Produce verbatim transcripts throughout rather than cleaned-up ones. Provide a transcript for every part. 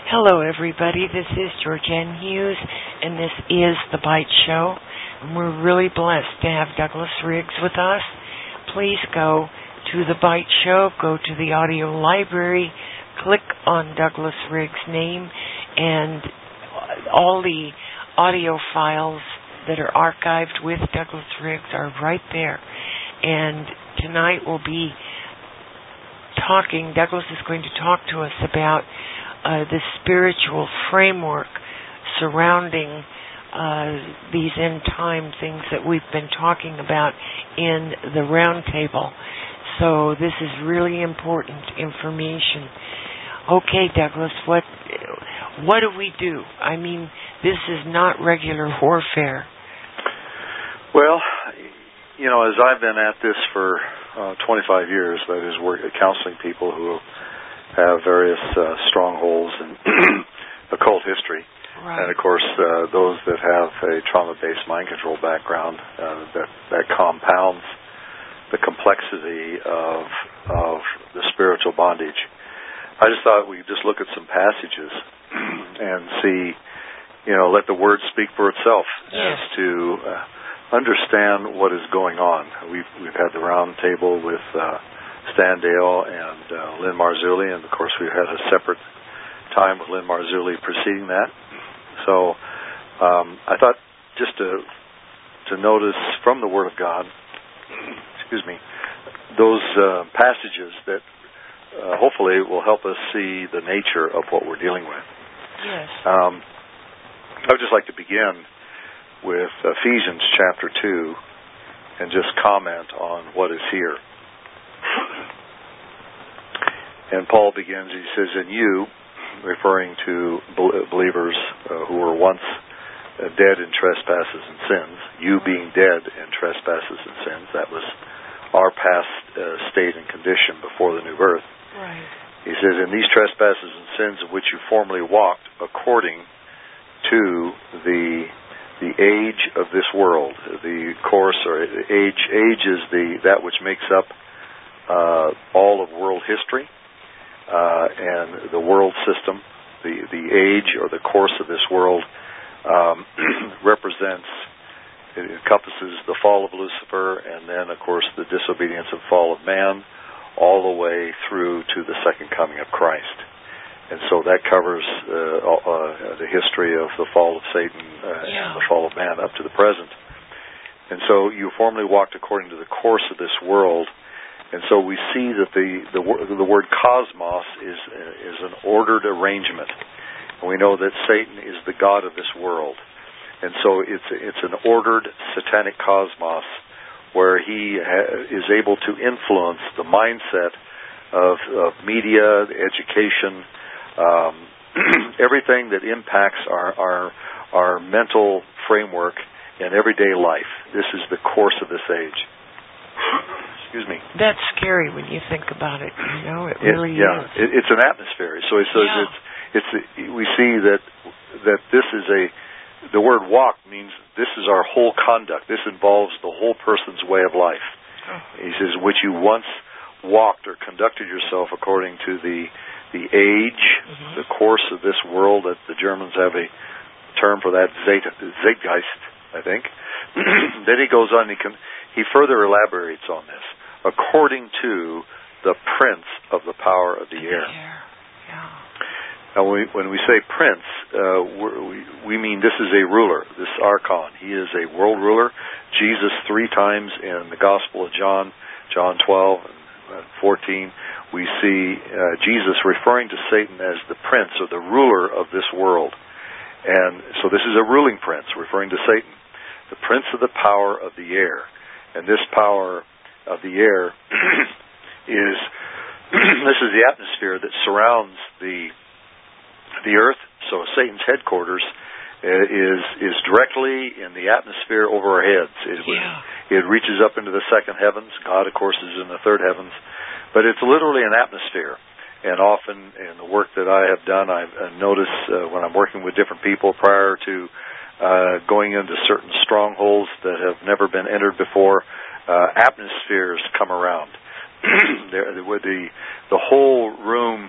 Hello, everybody. This is Georgianne Hughes, and this is The Bite Show. And we're really blessed to have Douglas Riggs with us. Please go to The Bite Show, go to the audio library, click on Douglas Riggs' name, and all the audio files that are archived with Douglas Riggs are right there. And tonight we'll be talking, Douglas is going to talk to us about uh, the spiritual framework surrounding uh, these end time things that we've been talking about in the round table. So this is really important information. Okay, Douglas, what what do we do? I mean, this is not regular warfare. Well, you know, as I've been at this for uh, twenty-five years, that is, work, counseling people who have various uh, strongholds and occult history, right. and of course uh, those that have a trauma-based mind control background, uh, that that compounds the complexity of of the spiritual bondage. I just thought we'd just look at some passages and see, you know, let the Word speak for itself yes. as to uh, understand what is going on. We've we've had the round table with uh, Stan Dale and uh, Lynn Marzulli, and of course we've had a separate time with Lynn Marzulli preceding that. So um, I thought just to to notice from the Word of God, excuse me, those uh, passages that uh, hopefully will help us see the nature of what we're dealing with. Yes. Um, I would just like to begin with Ephesians chapter two and just comment on what is here. And Paul begins, he says, "And you," referring to believers uh, who were once uh, dead in trespasses and sins, you being dead in trespasses and sins, that was our past uh, state and condition before the new birth. Right. He says, "In these trespasses and sins of which you formerly walked according to the the age of this world," the course or age age is the that which makes up uh, all of world history uh, and the world system. The the age or the course of this world um, represents, it encompasses the fall of Lucifer, and then of course the disobedience and fall of man, all the way through to the second coming of Christ. And so that covers uh, uh, the history of the fall of Satan uh, yeah. and the fall of man up to the present. And so you formerly walked according to the course of this world. And so we see that the the, the word cosmos is is an ordered arrangement. And we know that Satan is the god of this world. And so it's it's an ordered satanic cosmos where he ha- is able to influence the mindset of, of media, education, Um, everything that impacts our, our our mental framework in everyday life. This is the course of this age. Excuse me. That's scary when you think about it. You know, it, it really yeah, is. It, it's an atmosphere. So it says yeah. it's it's we see that that this is a the word walk means this is our whole conduct. This involves the whole person's way of life. Oh. He says, which you once walked or conducted yourself according to the the age, mm-hmm. the course of this world. That the Germans have a term for that, Zeitgeist, I think. Then he goes on, he, can, he further elaborates on this. According to the prince of the power of the air. Yeah. Now, when we, when we say prince, uh, we, we mean this is a ruler, this archon. He is a world ruler. Jesus three times in the Gospel of John, John twelve and fourteen, we see uh, Jesus referring to Satan as the prince or the ruler of this world. And so this is a ruling prince referring to Satan, the prince of the power of the air. And this power of the air is, this is the atmosphere that surrounds the the earth. So Satan's headquarters is is directly in the atmosphere over our heads. It, yeah. it reaches up into the second heavens. God, of course, is in the third heavens. But it's literally an atmosphere. And often in the work that I have done, I've noticed uh, when I'm working with different people prior to uh, going into certain strongholds that have never been entered before, uh, atmospheres come around. the, the, the whole room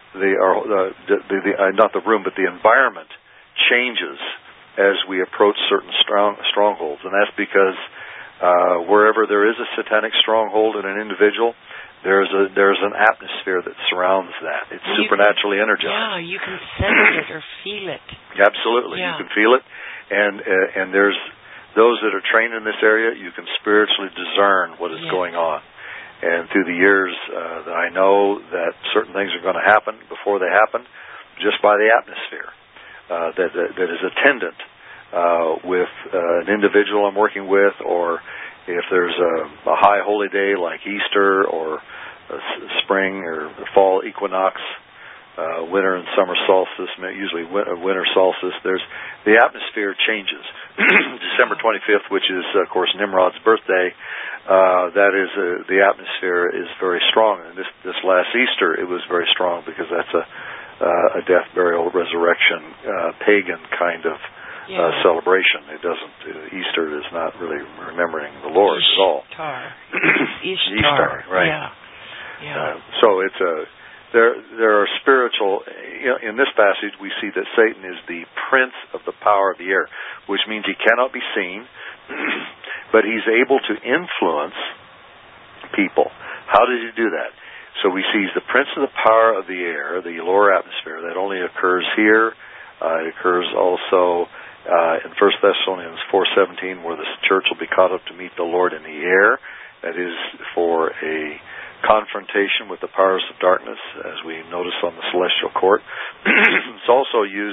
the, our, uh, the, the, the uh, not the room, but the environment changes as we approach certain strong strongholds, and that's because uh, wherever there is a satanic stronghold in an individual, there's a there's an atmosphere that surrounds that. It's you supernaturally can, energized. Yeah, you can sense it or feel it. Absolutely, yeah. You can feel it, and uh, and there's those that are trained in this area. You can spiritually discern what is yes. going on. And through the years, uh, that I know that certain things are going to happen before they happen, just by the atmosphere uh, that, that that is attendant uh, with uh, an individual I'm working with, or if there's a, a high holy day like Easter or a spring or fall equinox, uh, winter and summer solstice, usually winter solstice, there's the atmosphere changes. December twenty-fifth, which is, of course, Nimrod's birthday, uh, that is a, the atmosphere is very strong. And this, this last Easter, it was very strong because that's a, uh, a death, burial, resurrection, uh, pagan kind of Yeah. Uh, celebration. It doesn't. Uh, Easter is not really remembering the Lord Ishtar. at all. Ishtar. Ishtar, right? Yeah. Yeah. Uh, so it's a there. There are spiritual. You know, in this passage, we see that Satan is the prince of the power of the air, which means he cannot be seen, but he's able to influence people. How does he do that? So we see he's the prince of the power of the air, the lower atmosphere. That only occurs here. Uh, it occurs also. Uh, in First Thessalonians four seventeen, where the church will be caught up to meet the Lord in the air, that is for a confrontation with the powers of darkness, as we notice on the celestial court. It's also used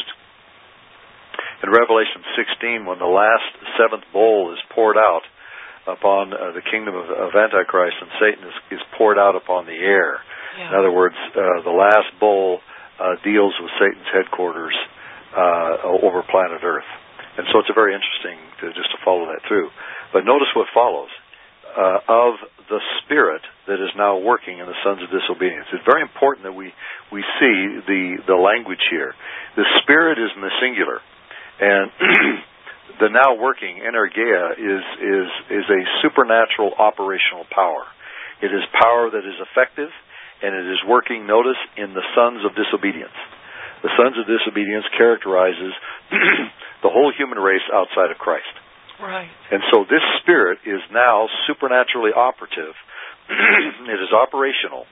in Revelation sixteen, when the last seventh bowl is poured out upon uh, the kingdom of, of Antichrist, and Satan is, is poured out upon the air. Yeah. In other words, uh, the last bowl uh, deals with Satan's headquarters Uh, over planet Earth. And so it's a very interesting to just to follow that through. But notice what follows. Uh, of the spirit that is now working in the sons of disobedience. It's very important that we, we see the, the language here. The spirit is in the singular. And the now working, energeia, is, is, is a supernatural operational power. It is power that is effective, and it is working, notice, in the sons of disobedience. The sons of disobedience characterizes the whole human race outside of Christ. Right. And so this spirit is now supernaturally operative. It is operational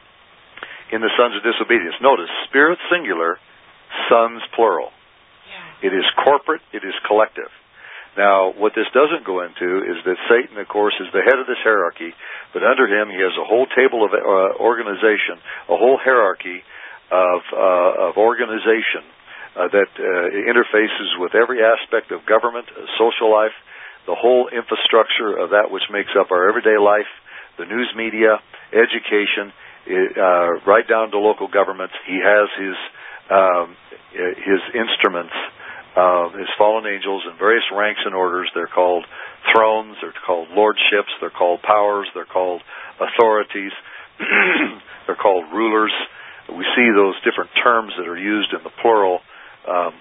in the sons of disobedience. Notice, spirit singular, sons plural. Yeah. It is corporate, it is collective. Now, what this doesn't go into is that Satan, of course, is the head of this hierarchy, but under him he has a whole table of uh, organization, a whole hierarchy of uh, of organization uh, that uh, interfaces with every aspect of government, uh, social life, the whole infrastructure of that which makes up our everyday life, the news media, education, uh, right down to local governments. He has his um, his instruments, uh, his fallen angels in various ranks and orders. They're called thrones, they're called lordships, they're called powers, they're called authorities, they're called rulers. We see those different terms that are used in the plural um,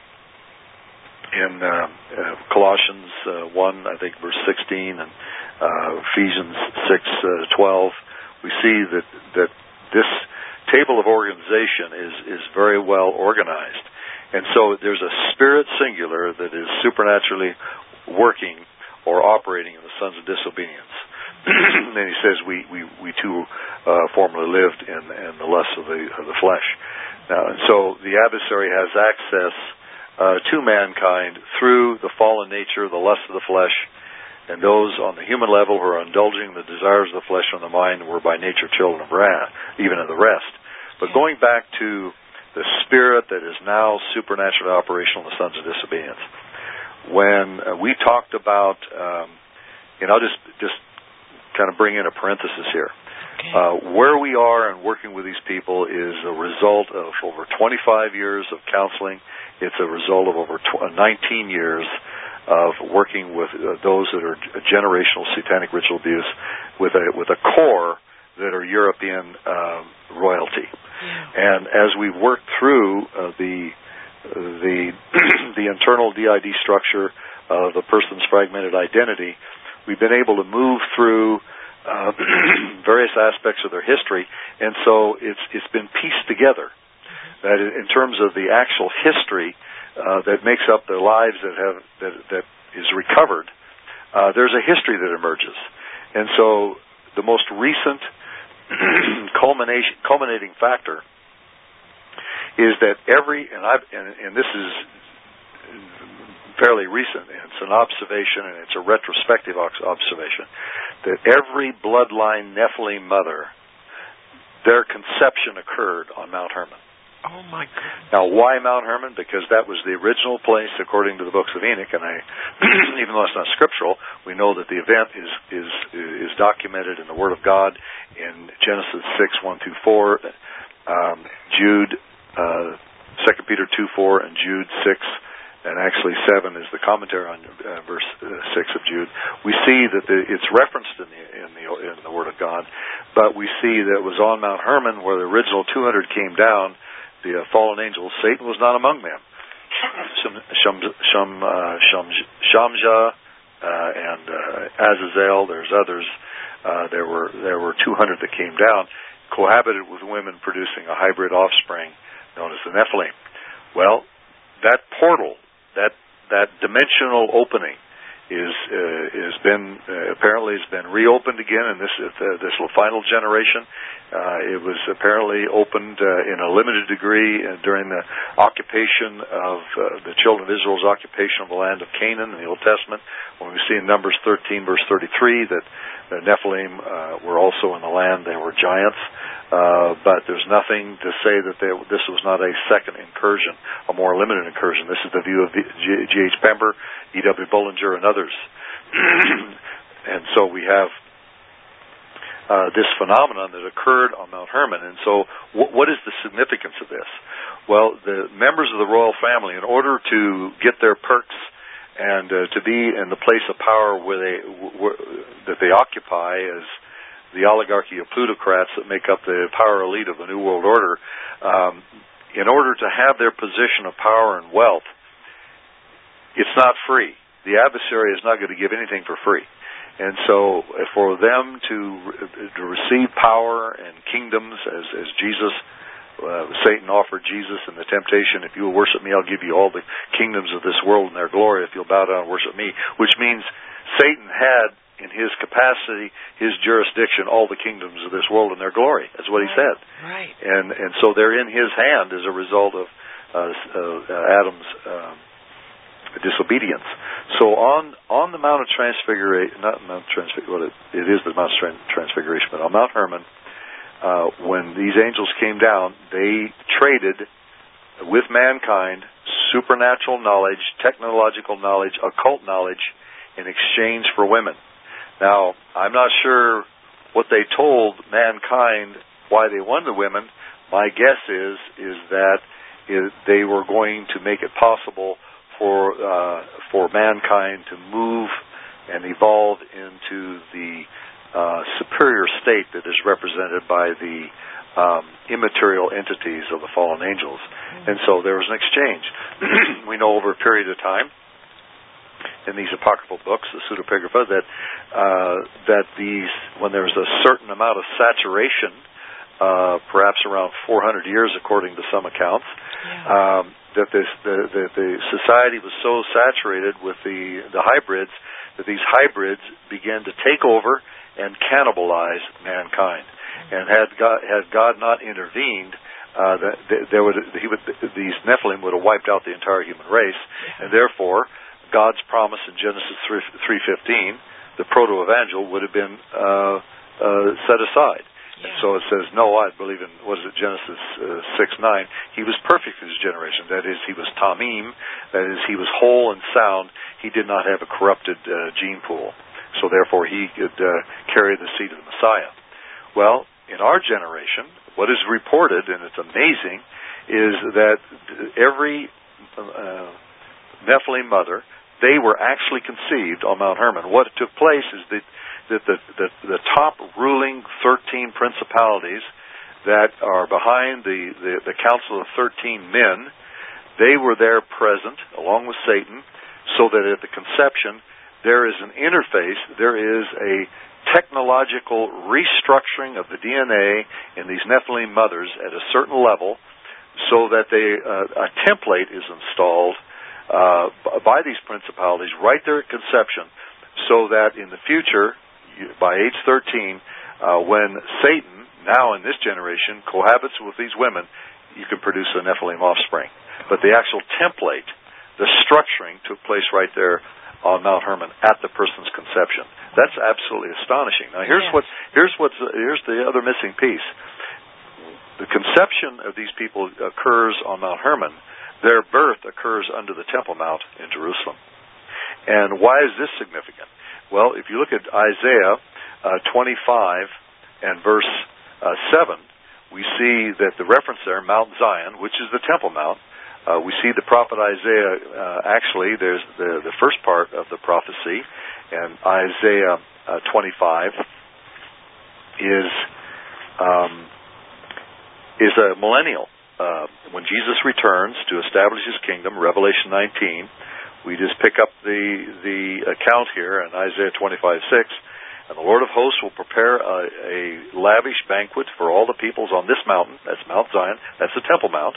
in uh, uh, Colossians uh, one, I think, verse sixteen, and uh, Ephesians six twelve. We see that that this table of organization is is very well organized, and so there's a spirit singular that is supernaturally working or operating in the sons of disobedience. And he says we we we too uh, formerly lived in, in the lusts of the of the flesh. Now, and so the adversary has access uh, to mankind through the fallen nature, the lust of the flesh, and those on the human level who are indulging the desires of the flesh and the mind were by nature children of wrath, even of the rest. But going back to the spirit that is now supernaturally operational in the sons of disobedience, when uh, we talked about, um, you know, I'll just just kind of bring in a parenthesis here. Okay. Uh, where we are and working with these people is a result of over twenty-five years of counseling. It's a result of over nineteen years of working with uh, those that are generational satanic ritual abuse with a with a core that are European uh, royalty. Yeah. And as we work through uh, the the the internal D I D structure of the person's fragmented identity, we've been able to move through uh, various aspects of their history, and so it's it's been pieced together. that in terms of the actual history uh, that makes up their lives that have that, that is recovered, uh, there's a history that emerges. And so the most recent culmination, culminating factor is that every, and, I've, and, and this is fairly recent, and it's an observation, and it's a retrospective observation, that every bloodline Nephilim mother, their conception occurred on Mount Hermon. Oh my goodness. Now, why Mount Hermon? Because that was the original place, according to the books of Enoch, and I, even though it's not scriptural, we know that the event is is is documented in the Word of God in Genesis six one through four, um, Jude, uh, Second Peter two four, and Jude six. And actually, seven is the commentary on uh, verse uh, six of Jude. We see that the, it's referenced in the in the in the Word of God, but we see that it was on Mount Hermon where the original two hundred came down. The uh, fallen angels. Satan was not among them. Sham, Sham, Sham, uh, Sham, Shamja uh, and uh, Azazel. There's others. Uh, there were there were two hundred that came down, cohabited with women, producing a hybrid offspring known as the Nephilim. Well, that portal. That that dimensional opening is uh, has been uh, apparently has been reopened again in this uh, this final generation. Uh, it was apparently opened uh, in a limited degree uh, during the occupation of uh, the children of Israel's occupation of the land of Canaan in the Old Testament. When we see in Numbers thirteen verse thirty-three that the Nephilim uh, were also in the land, they were giants. Uh, but there's nothing to say that they, this was not a second incursion, a more limited incursion. This is the view of G H Pember, E W Bullinger, and others. And so we have uh, this phenomenon that occurred on Mount Hermon. And so w- what is the significance of this? Well, the members of the royal family, in order to get their perks and uh, to be in the place of power where they, w- that they occupy as the oligarchy of plutocrats that make up the power elite of the New World Order, um, in order to have their position of power and wealth, it's not free. The adversary is not going to give anything for free. And so for them to, to receive power and kingdoms, as, as Jesus, uh, Satan offered Jesus in the temptation, if you will worship me, I'll give you all the kingdoms of this world and their glory if you'll bow down and worship me, which means Satan had in his capacity, his jurisdiction, all the kingdoms of this world and their glory. That's what he said. Right. And and so they're in his hand as a result of uh, uh, Adam's um, disobedience. So on on the Mount of Transfiguration, not Mount Transfiguration, well, it, it is the Mount of Transfiguration, but on Mount Hermon, uh, when these angels came down, they traded with mankind supernatural knowledge, technological knowledge, occult knowledge in exchange for women. Now, I'm not sure what they told mankind why they wanted the women. My guess is is that is they were going to make it possible for uh, for mankind to move and evolve into the uh, superior state that is represented by the um, immaterial entities of the fallen angels. Mm-hmm. And so there was an exchange. We know over a period of time, in these apocryphal books, the pseudepigrapha, that uh, that these, when there's a certain amount of saturation, uh, perhaps around four hundred years, according to some accounts, yeah. um, that this, the, the the society was so saturated with the the hybrids that these hybrids began to take over and cannibalize mankind. Mm-hmm. And had God had God not intervened, uh, that there would he would these Nephilim would have wiped out the entire human race, yeah. And therefore God's promise in Genesis three fifteen, the proto-evangel, would have been uh, uh, set aside. Yeah. And so it says, no, I believe in, what is it, Genesis uh, six nine, he was perfect in his generation. That is, he was tamim, that is, he was whole and sound. He did not have a corrupted uh, gene pool. So therefore he could uh, carry the seed of the Messiah. Well, in our generation, what is reported, and it's amazing, is that every uh, Nephilim mother, they were actually conceived on Mount Hermon. What took place is that, that the, the, the top ruling thirteen principalities that are behind the, the, the council of thirteen men, they were there present, along with Satan, so that at the conception, there is an interface, there is a technological restructuring of the D N A in these Nephilim mothers at a certain level, so that they uh, a template is installed uh, by these principalities right there at conception, so that in the future, by age thirteen, uh, when Satan, now in this generation, cohabits with these women, you can produce a Nephilim offspring. But the actual template, the structuring, took place right there on Mount Hermon at the person's conception. That's absolutely astonishing. Now, here's yes. what here's what's here's the other missing piece. The conception of these people occurs on Mount Hermon. Their birth occurs under the Temple Mount in Jerusalem. And why is this significant? Well, if you look at Isaiah uh, twenty-five and verse uh, seven, we see that the reference there, Mount Zion, which is the Temple Mount, uh, we see the prophet Isaiah, uh, actually, there's the, the first part of the prophecy, and Isaiah uh, twenty-five is um, is a millennial. Uh, when Jesus returns to establish his kingdom, Revelation nineteen, we just pick up the the account here in Isaiah twenty-five six. And the Lord of hosts will prepare a, a lavish banquet for all the peoples on this mountain. That's Mount Zion. That's the Temple Mount.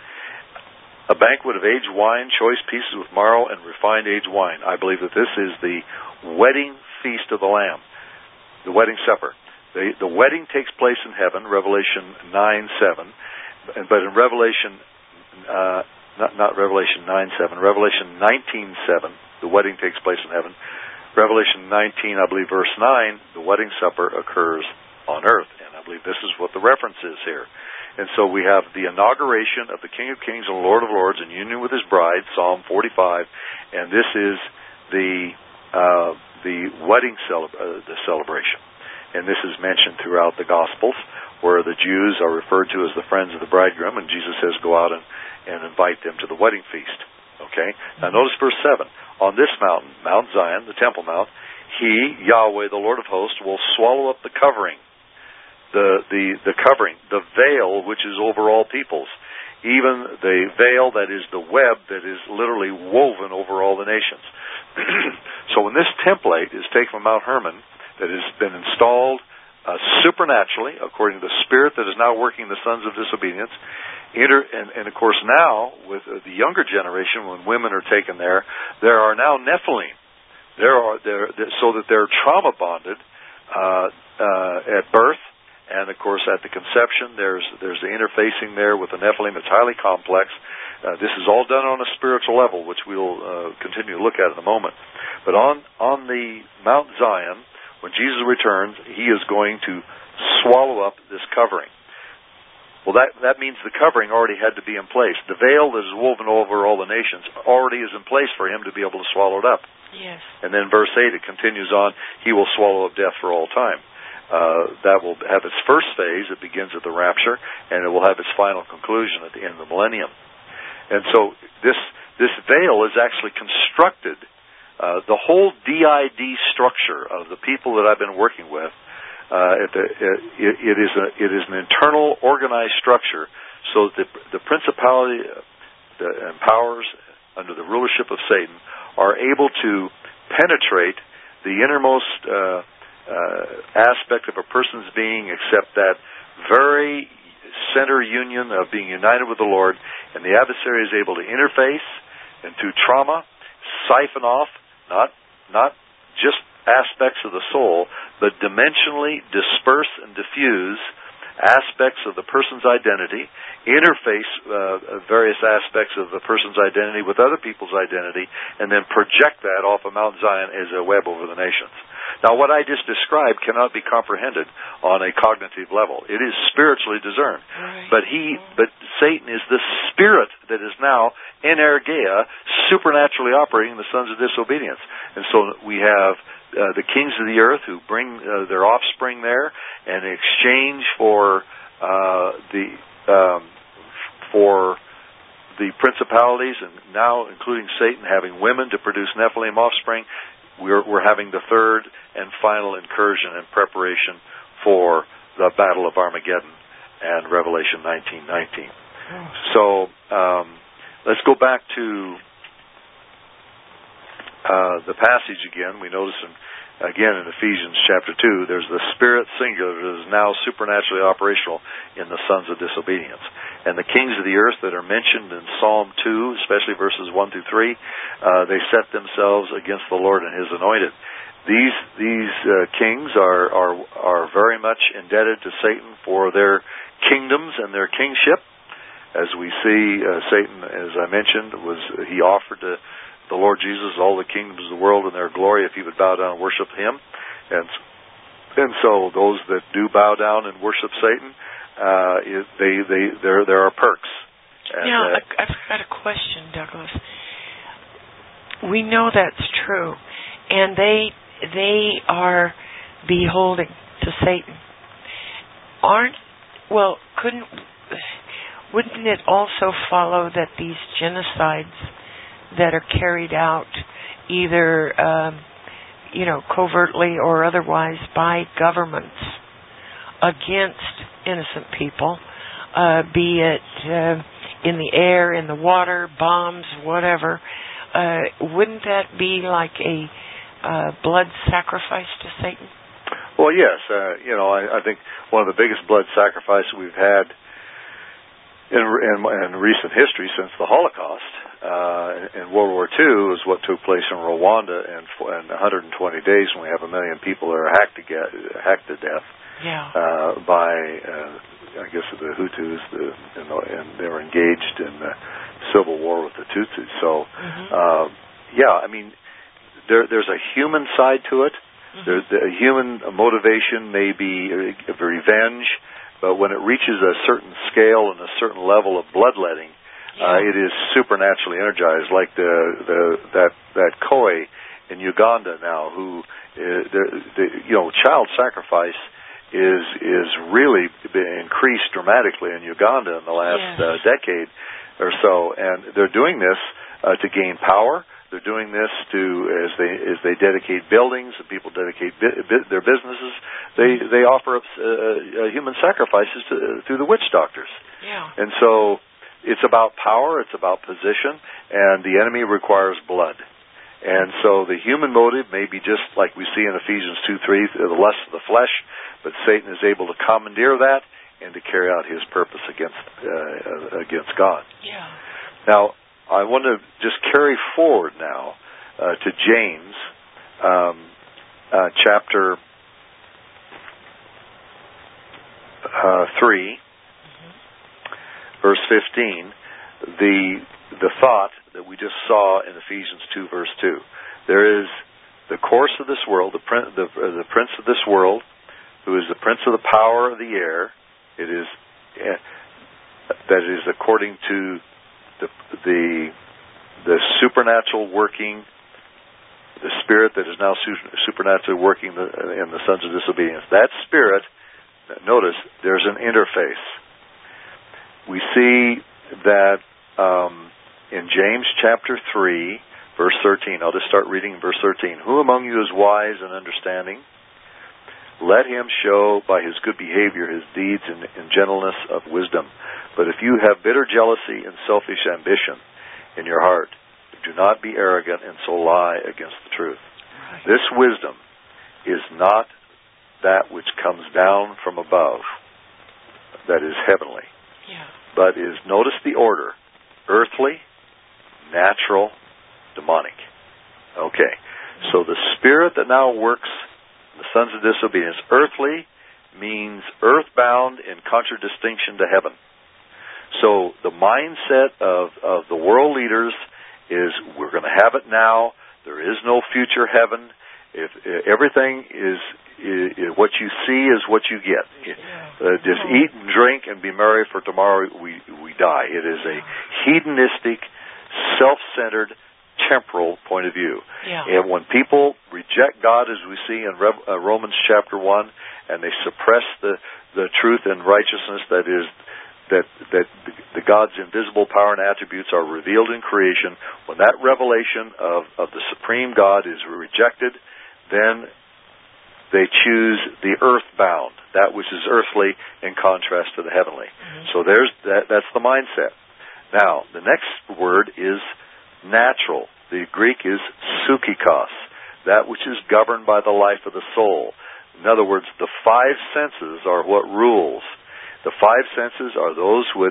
A banquet of aged wine, choice pieces with marrow, and refined aged wine. I believe that this is the wedding feast of the Lamb, the wedding supper. The, the wedding takes place in heaven, Revelation nine seven. But in Revelation, uh, not, not Revelation nine seven, Revelation nineteen seven, the wedding takes place in heaven. Revelation nineteen, I believe, verse nine, the wedding supper occurs on earth. And I believe this is what the reference is here. And so we have the inauguration of the King of Kings and Lord of Lords in union with his bride, Psalm forty-five. And this is the uh, the wedding cele- uh, the celebration. And this is mentioned throughout the Gospels, where the Jews are referred to as the friends of the bridegroom, and Jesus says, go out and, and invite them to the wedding feast. Okay? Now notice verse seven. On this mountain, Mount Zion, the Temple Mount, he, Yahweh, the Lord of hosts, will swallow up the covering, the, the, the covering, the veil which is over all peoples, even the veil that is the web that is literally woven over all the nations. So when this template is taken from Mount Hermon, that has been installed uh, supernaturally, according to the Spirit that is now working in the sons of disobedience, Inter, and, and of course now, with uh, the younger generation, when women are taken there, there are now Nephilim. There are there, so that they're trauma bonded uh, uh, at birth, and of course at the conception. There's there's the interfacing there with the Nephilim. It's highly complex. Uh, this is all done on a spiritual level, which we'll uh, continue to look at in a moment. But on on the Mount Zion, when Jesus returns, he is going to swallow up this covering. Well, that, that means the covering already had to be in place. The veil that is woven over all the nations already is in place for him to be able to swallow it up. Yes. And then verse eight, it continues on, he will swallow up death for all time. Uh, that will have its first phase. It begins at the rapture, and it will have its final conclusion at the end of the millennium. And so this this veil is actually constructed. Uh, the whole D I D structure of the people that I've been working with, uh, it, it, it is a, it is an internal organized structure, so that the, the principality the, and powers under the rulership of Satan are able to penetrate the innermost uh, uh, aspect of a person's being, except that very center union of being united with the Lord, and the adversary is able to interface and through trauma siphon off not not just aspects of the soul, but dimensionally disperse and diffuse aspects of the person's identity, interface uh, various aspects of the person's identity with other people's identity, and then project that off of Mount Zion as a web over the nations. Now, what I just described cannot be comprehended on a cognitive level. It is spiritually discerned. Right. But he, but Satan is the spirit that is now energeia, supernaturally operating in the sons of disobedience. And so we have Uh, the kings of the earth who bring uh, their offspring there, and in exchange for uh, the um, for the principalities, and now including Satan having women to produce Nephilim offspring, we're, we're having the third and final incursion and preparation for the Battle of Armageddon and Revelation nineteen nineteen. So um, let's go back to Uh, the passage again. We notice in, again in Ephesians chapter two, there's the Spirit singular that is now supernaturally operational in the sons of disobedience. And the kings of the earth that are mentioned in Psalm two, especially verses one through three, uh, they set themselves against the Lord and His anointed. These these uh, kings are, are are very much indebted to Satan for their kingdoms and their kingship. As we see, uh, Satan, as I mentioned, was he offered to the Lord Jesus all the kingdoms of the world and their glory if he would bow down and worship Him. And and so those that do bow down and worship Satan, uh, they they there there are perks. And, now, uh, I've got a question, Douglas. We know that's true, and they they are beholding to Satan. Aren't well? Couldn't wouldn't it also follow that these genocides that are carried out either um, you know covertly or otherwise by governments against innocent people, uh, be it uh, in the air, in the water, bombs, whatever, uh, wouldn't that be like a uh, blood sacrifice to Satan? Well, yes. Uh, you know, I, I think one of the biggest blood sacrifices we've had in, in, in recent history since the Holocaust uh, in World War Two is what took place in Rwanda in, in one hundred twenty days, when we have a million people that are hacked to, get, hacked to death. Yeah. Uh, by, uh, I guess, the Hutus, the, you know, and they were engaged in the civil war with the Tutsis. So, mm-hmm. uh, yeah, I mean, there, there's a human side to it. Mm-hmm. There's a human motivation, may be a revenge, but when it reaches a certain scale and a certain level of bloodletting, yeah. uh, it is supernaturally energized, like the, the that that Koi in Uganda now, who, uh, the, the, you know, child sacrifice is is really been increased dramatically in Uganda in the last yes. uh, decade or so, and they're doing this uh, to gain power. They're doing this to as they as they dedicate buildings and people dedicate bi- bi- their businesses. They they offer up uh, uh, human sacrifices to, uh, through the witch doctors. Yeah. And so it's about power. It's about position, and the enemy requires blood. And so the human motive may be just like we see in Ephesians two three, the lust of the flesh, but Satan is able to commandeer that and to carry out his purpose against uh, against God. Yeah. Now, I want to just carry forward now uh, to James um, uh, chapter uh, three, mm-hmm. verse fifteen. The the thought that we just saw in Ephesians two, verse two. There is the course of this world, the prince, the, the prince of this world, who is the prince of the power of the air. It is uh, that is according to the the the supernatural working, the spirit that is now su- supernaturally working the, in the sons of disobedience. That spirit, notice, there's an interface. We see that um, in James chapter three, verse thirteen. I'll just start reading verse thirteen. Who among you is wise and understanding? Let him show by his good behavior his deeds in, in gentleness of wisdom. But if you have bitter jealousy and selfish ambition in your heart, do not be arrogant and so lie against the truth. Right. This wisdom is not that which comes down from above, that is heavenly, yeah. but is, notice the order, earthly, natural, demonic. Okay, so the spirit that now works the sons of disobedience, earthly means earthbound in contradistinction to heaven. So the mindset of, of the world leaders is we're going to have it now. There is no future heaven. If, if everything is, is what you see is what you get. Uh, just eat and drink and be merry, for tomorrow we we die. It is a hedonistic, self-centered, temporal point of view. Yeah. And when people reject God, as we see in Re- uh, Romans chapter one, and they suppress the, the truth and righteousness that is that that the, the God's invisible power and attributes are revealed in creation, when that revelation of, of the supreme God is rejected, then they choose the earthbound, that which is earthly, in contrast to the heavenly. Mm-hmm. So there's that, that's the mindset. Now, the next word is natural. The Greek is psychikos, that which is governed by the life of the soul. In other words, the five senses are what rules. The five senses are those with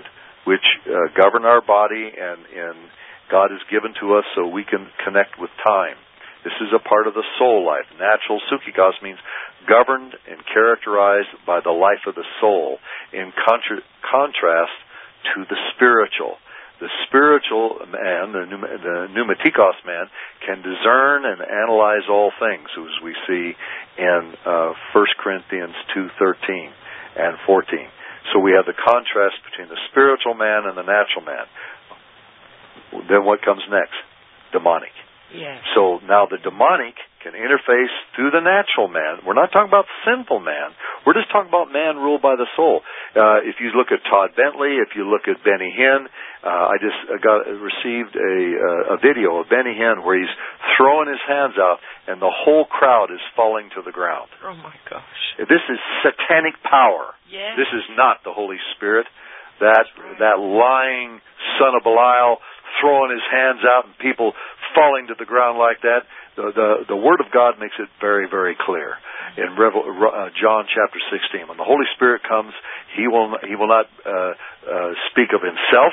which uh, govern our body, and, and God has given to us so we can connect with time. This is a part of the soul life. Natural psychikos means governed and characterized by the life of the soul, in contra- contrast to the spiritual. The spiritual man, the, the pneumatikos man, can discern and analyze all things, as we see in uh, First Corinthians two thirteen and fourteen. So we have the contrast between the spiritual man and the natural man. Then what comes next? Demonic. Yes. So now the demonic can interface through the natural man. We're not talking about sinful man. We're just talking about man ruled by the soul. Uh, if you look at Todd Bentley, if you look at Benny Hinn, uh, I just got received a, uh, a video of Benny Hinn where he's throwing his hands out and the whole crowd is falling to the ground. Oh my gosh. This is satanic power. Yes. This is not the Holy Spirit. That right. that lying son of Belial throwing his hands out and people falling to the ground like that. The the, the Word of God makes it very, very clear in Revel, uh, John chapter sixteen. When the Holy Spirit comes, He will He will not uh, uh, speak of Himself,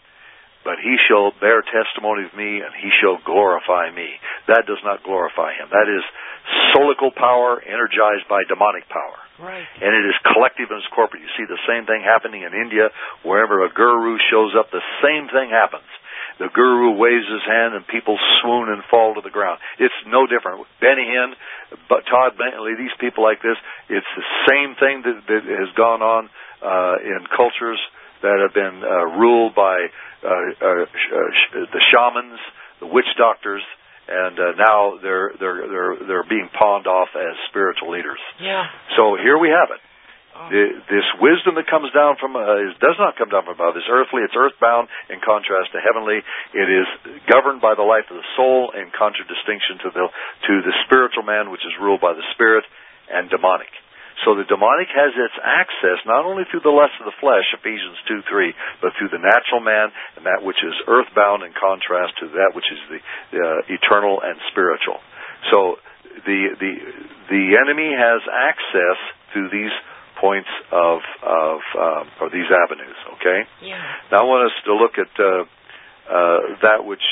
but He shall bear testimony of me, and He shall glorify me. That does not glorify Him. That is solical power energized by demonic power. Right. And it is collective and it's corporate. You see the same thing happening in India. Wherever a guru shows up, the same thing happens. The guru waves his hand and people swoon and fall to the ground. It's no different. Benny Hinn, Todd Bentley, these people like this, it's the same thing that, that has gone on uh, in cultures that have been uh, ruled by uh, uh, sh- the shamans, the witch doctors, and uh, now they're they're they're they're being pawned off as spiritual leaders. Yeah. So here we have it. Oh. The, this wisdom that comes down from uh, is, does not come down from above. It's earthly. It's earthbound in contrast to heavenly. It is governed by the life of the soul in contradistinction to the to the spiritual man, which is ruled by the spirit, and demonic. So the demonic has its access not only through the lust of the flesh, Ephesians two three, but through the natural man and that which is earthbound in contrast to that which is the uh, eternal and spiritual. So the the the enemy has access through these points of of um, or these avenues. Okay. Yeah. Now I want us to look at uh, uh, that which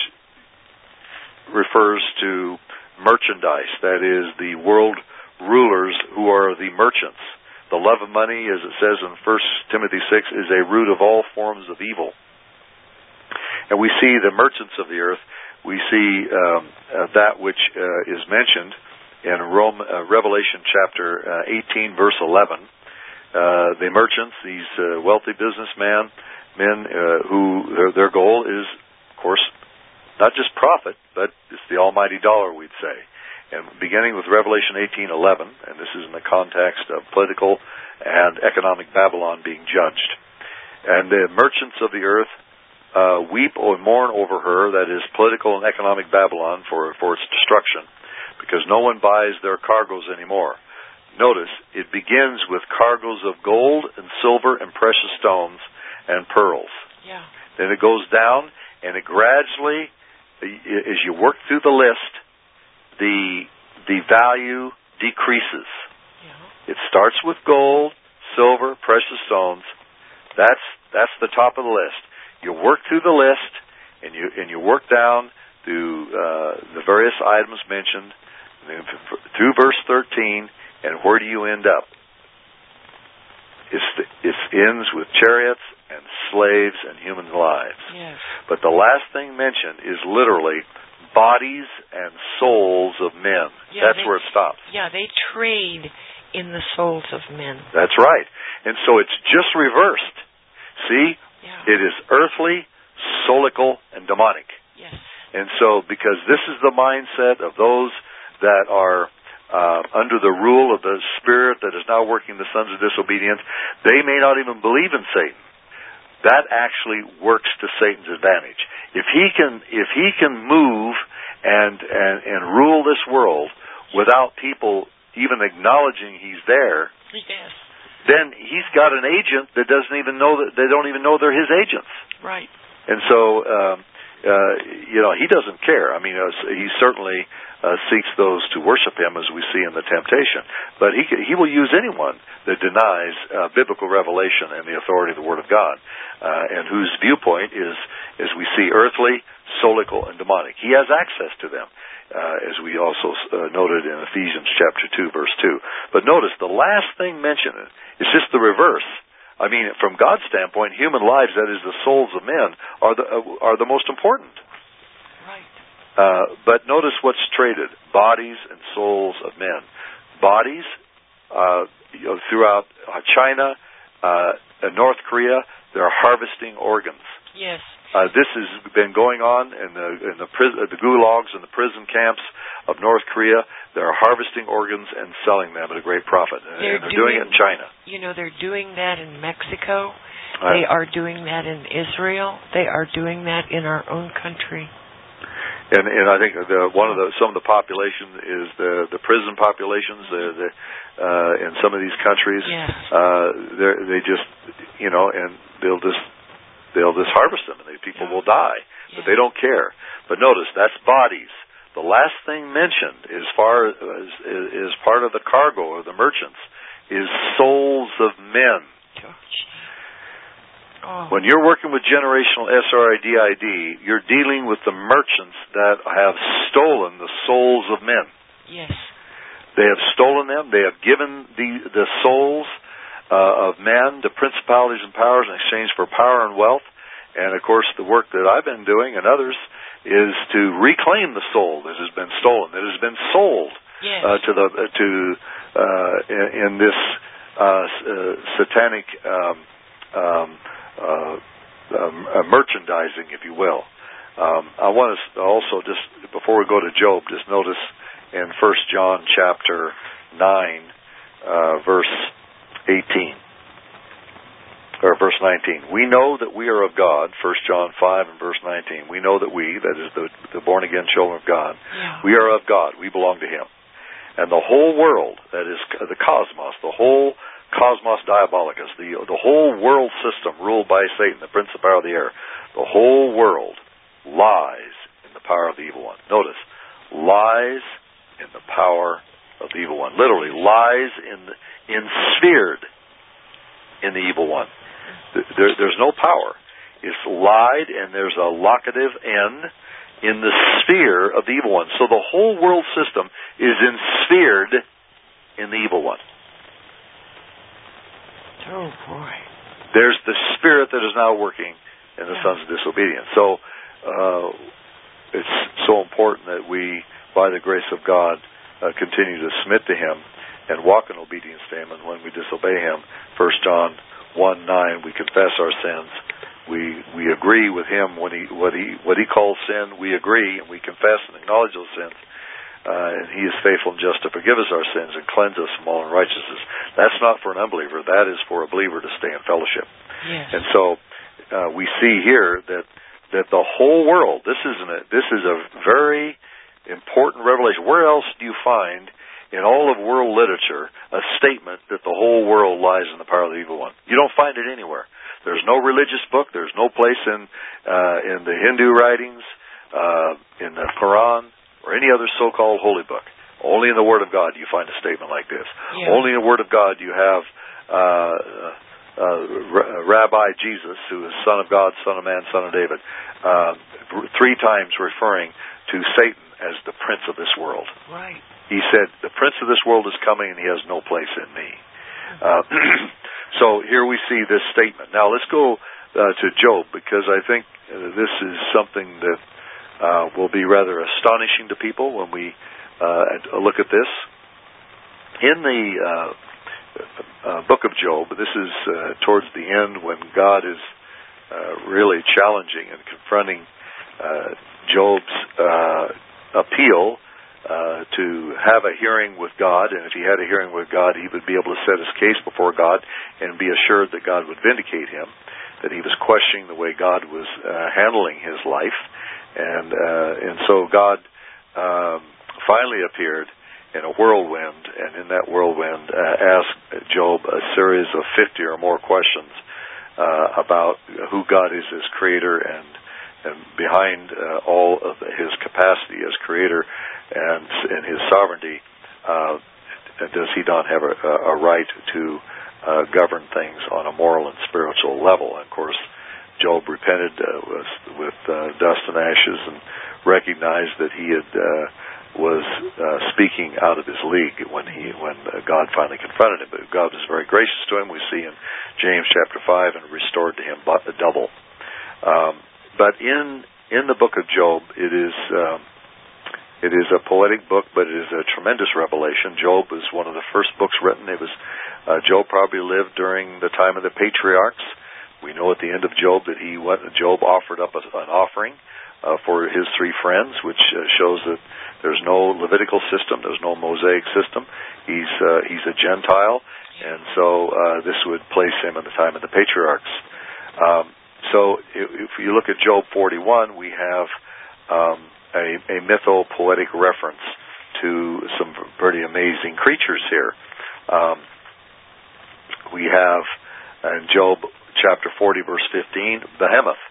refers to merchandise. That is the world rulers who are the merchants. The love of money, as it says in First Timothy six, is a root of all forms of evil. And we see the merchants of the earth. We see um, uh, that which uh, is mentioned in Rome, uh, Revelation chapter uh, eighteen, verse eleven. Uh, the merchants, these uh, wealthy businessmen, men uh, who their, their goal is, of course, not just profit, but it's the almighty dollar, we'd say. And beginning with Revelation eighteen eleven, and this is in the context of political and economic Babylon being judged. And the merchants of the earth uh, weep or mourn over her, that is political and economic Babylon, for, for its destruction, because no one buys their cargoes anymore. Notice, it begins with cargoes of gold and silver and precious stones and pearls. Yeah. Then it goes down, and it gradually, as you work through the list, the the value decreases. Yeah. It starts with gold, silver, precious stones. That's that's the top of the list. You work through the list, and you and you work down through uh, the various items mentioned, through verse thirteen, and where do you end up? It's the, it ends with chariots and slaves and human lives. Yes. But the last thing mentioned is literally bodies and souls of men. Yeah, That's they, where it stops. Yeah, they trade in the souls of men. That's right. And so it's just reversed. See? Yeah. It is earthly, solical, and demonic. Yes. And so, because this is the mindset of those that are uh, under the rule of the spirit that is now working the sons of disobedience, they may not even believe in Satan. That actually works to Satan's advantage. If he can, if he can move and and, and rule this world without people even acknowledging he's there, Yes. then he's got an agent that doesn't even know that they don't even know they're his agents. Right. And so, um, uh, you know, he doesn't care. I mean, uh, he certainly uh, seeks those to worship him, as we see in the temptation. But he he will use anyone that denies uh, biblical revelation and the authority of the Word of God. uh, and whose viewpoint is, as we see, earthly, soulical, and demonic. He has access to them, uh, as we also uh, noted in Ephesians chapter two, verse two. But notice, the last thing mentioned is just the reverse. I mean, from God's standpoint, human lives, that is, the souls of men, are the uh, are the most important. Right. Uh, but notice what's traded: bodies and souls of men. Bodies, uh, you know, throughout uh, China, uh, and North Korea, they're harvesting organs. Yes. Uh, this has been going on in the in the, pris- the gulags and the prison camps of North Korea. They're harvesting organs and selling them at a great profit. They're, and they're doing, doing it in China. You know, they're doing that in Mexico. Right. They are doing that in Israel. They are doing that in our own country. And and I think the, one of the some of the population is the the prison populations the, the, uh, in some of these countries. Yes. Uh, they just you know and they'll just they'll just harvest them and they, people yeah. will die, yeah. but they don't care. But notice that's bodies. The last thing mentioned, as far as is part of the cargo or the merchants, is souls of men. Oh. When you're working with generational S R I D I D, you're dealing with the merchants that have stolen the souls of men. Yes. They have stolen them. They have given the the souls uh, of men to principalities and powers in exchange for power and wealth. And, of course, the work that I've been doing and others is to reclaim the soul that has been stolen, that has been sold yes. uh, to the uh, to uh, in, in this uh, uh, satanic um, um, Uh, um, uh, merchandising, if you will. Um, I want to also just, before we go to Job, just notice in First John chapter nine, uh, verse eighteen, or verse nineteen. We know that we are of God, First John five and verse nineteen. We know that we, that is the, the born-again children of God, yeah. we are of God. We belong to Him. And the whole world, that is the cosmos, the whole Cosmos Diabolicus, the the whole world system ruled by Satan, the prince of the power of the air, the whole world lies in the power of the evil one. Notice, lies in the power of the evil one. Literally, lies in ensphered in the evil one. There, there's no power. It's lied, and there's a locative N in the sphere of the evil one. So the whole world system is ensphered in the evil one. Oh, boy. There's the spirit that is now working in the yeah. sons of disobedience. So uh, it's so important that we, by the grace of God, uh, continue to submit to Him and walk in obedience to Him. And when we disobey Him, First John one nine, we confess our sins. We we agree with Him when He what He what He calls sin. We agree and we confess and acknowledge those sins. Uh, and He is faithful and just to forgive us our sins and cleanse us from all unrighteousness. That's not for an unbeliever. That is for a believer to stay in fellowship. Yes. And so uh, we see here that that the whole world. This is an, this is a very important revelation. Where else do you find in all of world literature a statement that the whole world lies in the power of the evil one? You don't find it anywhere. There's no religious book. There's no place in uh, in the Hindu writings, uh, in the Quran, or any other so-called holy book. Only in the Word of God do you find a statement like this. Yeah. Only in the Word of God do you have uh, uh, R- Rabbi Jesus, who is Son of God, Son of Man, Son of David, uh, three times referring to Satan as the prince of this world. Right. He said, the prince of this world is coming and he has no place in me. Uh, so here we see this statement. Now let's go uh, to Job, because I think uh, this is something that Uh, will be rather astonishing to people when we uh, look at this. In the uh, uh, book of Job, this is uh, towards the end when God is uh, really challenging and confronting uh, Job's uh, appeal uh, to have a hearing with God, and if he had a hearing with God, he would be able to set his case before God and be assured that God would vindicate him, that he was questioning the way God was uh, handling his life. And uh, and so God um, finally appeared in a whirlwind, and in that whirlwind uh, asked Job a series of fifty or more questions uh, about who God is as creator, and, and behind uh, all of his capacity as creator and, and his sovereignty, uh, does he not have a, a right to uh, govern things on a moral and spiritual level? And of course, Job repented uh, with, with uh, dust and ashes and recognized that he had uh, was uh, speaking out of his league when he when uh, God finally confronted him. But God was very gracious to him. We see in James chapter five, and restored to him a double. Um, but in in the book of Job, it is um, it is a poetic book, but it is a tremendous revelation. Job was one of the first books written. It was uh, Job probably lived during the time of the patriarchs. We know at the end of Job that he went, Job offered up a, an offering Uh, for his three friends, which uh, shows that there's no Levitical system, there's no Mosaic system. He's uh, he's a Gentile, and so uh, this would place him in the time of the patriarchs. Um, so if, if you look at Job forty-one, we have um, a, a mytho-poetic reference to some pretty amazing creatures here. Um, we have in Job chapter forty, verse fifteen, Behemoth.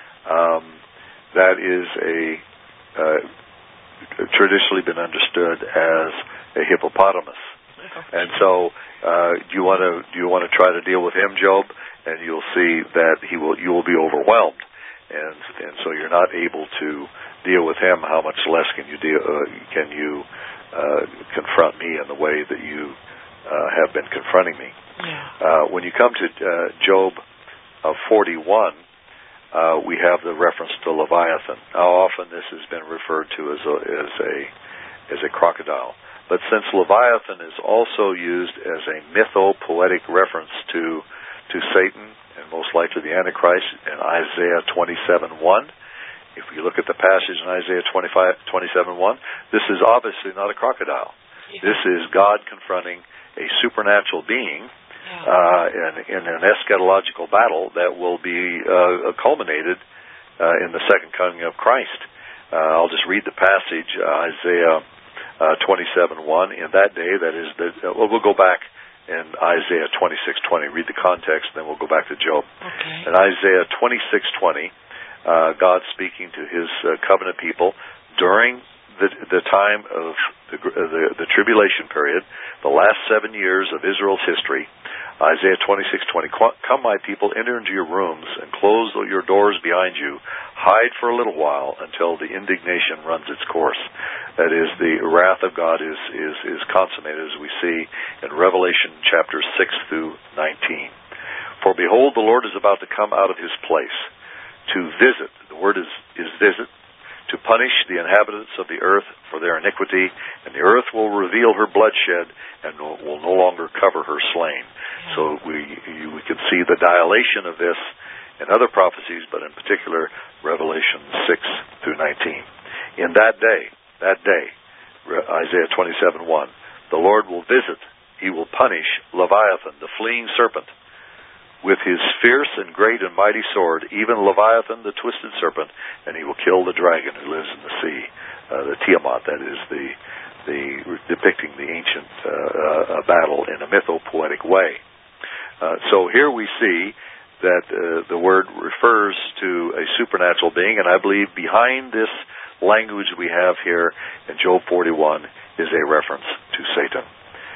Um, That is a uh, traditionally been understood as a hippopotamus, and so uh, do you want to do you want to try to deal with him, Job? And you'll see that he will you will be overwhelmed, and and so you're not able to deal with him. How much less can you deal? Uh, can you uh, confront me in the way that you uh, have been confronting me? Yeah. Uh, when you come to uh, Job uh, forty-one. Uh, we have the reference to Leviathan. Now, often this has been referred to as a, as a as a crocodile, but since Leviathan is also used as a mytho-poetic reference to to Satan and most likely the Antichrist in Isaiah twenty-seven one, if you look at the passage in Isaiah twenty-seven one, this is obviously not a crocodile. Yeah. This is God confronting a supernatural being. Uh, in, in an eschatological battle that will be uh, culminated uh, in the second coming of Christ. Uh, I'll just read the passage, uh, Isaiah uh, twenty-seven one. In that day, that is, the, uh, well, we'll go back in Isaiah twenty-six twenty. Read the context, and then we'll go back to Job. Okay. In Isaiah twenty-six twenty, uh, God speaking to His uh, covenant people during the, the time of the, the, the tribulation period, the last seven years of Israel's history. Isaiah twenty-six twenty, come my people, enter into your rooms and close your doors behind you. Hide for a little while until the indignation runs its course. That is, the wrath of God is, is, is consummated, as we see in Revelation chapters six through nineteen. For behold, the Lord is about to come out of his place to visit. The word is, is visit. To punish the inhabitants of the earth for their iniquity, and the earth will reveal her bloodshed and will no longer cover her slain. So we you, we can see the dilation of this in other prophecies, but in particular Revelation six through nineteen. In that day, that day, Isaiah twenty-seven one, the Lord will visit, he will punish Leviathan, the fleeing serpent, with his fierce and great and mighty sword, even Leviathan, the twisted serpent, and he will kill the dragon who lives in the sea, uh, the Tiamat, that is the the depicting the ancient uh, uh, battle in a mytho-poetic way. Uh, so here we see that uh, the word refers to a supernatural being, and I believe behind this language we have here in Job forty-one is a reference to Satan.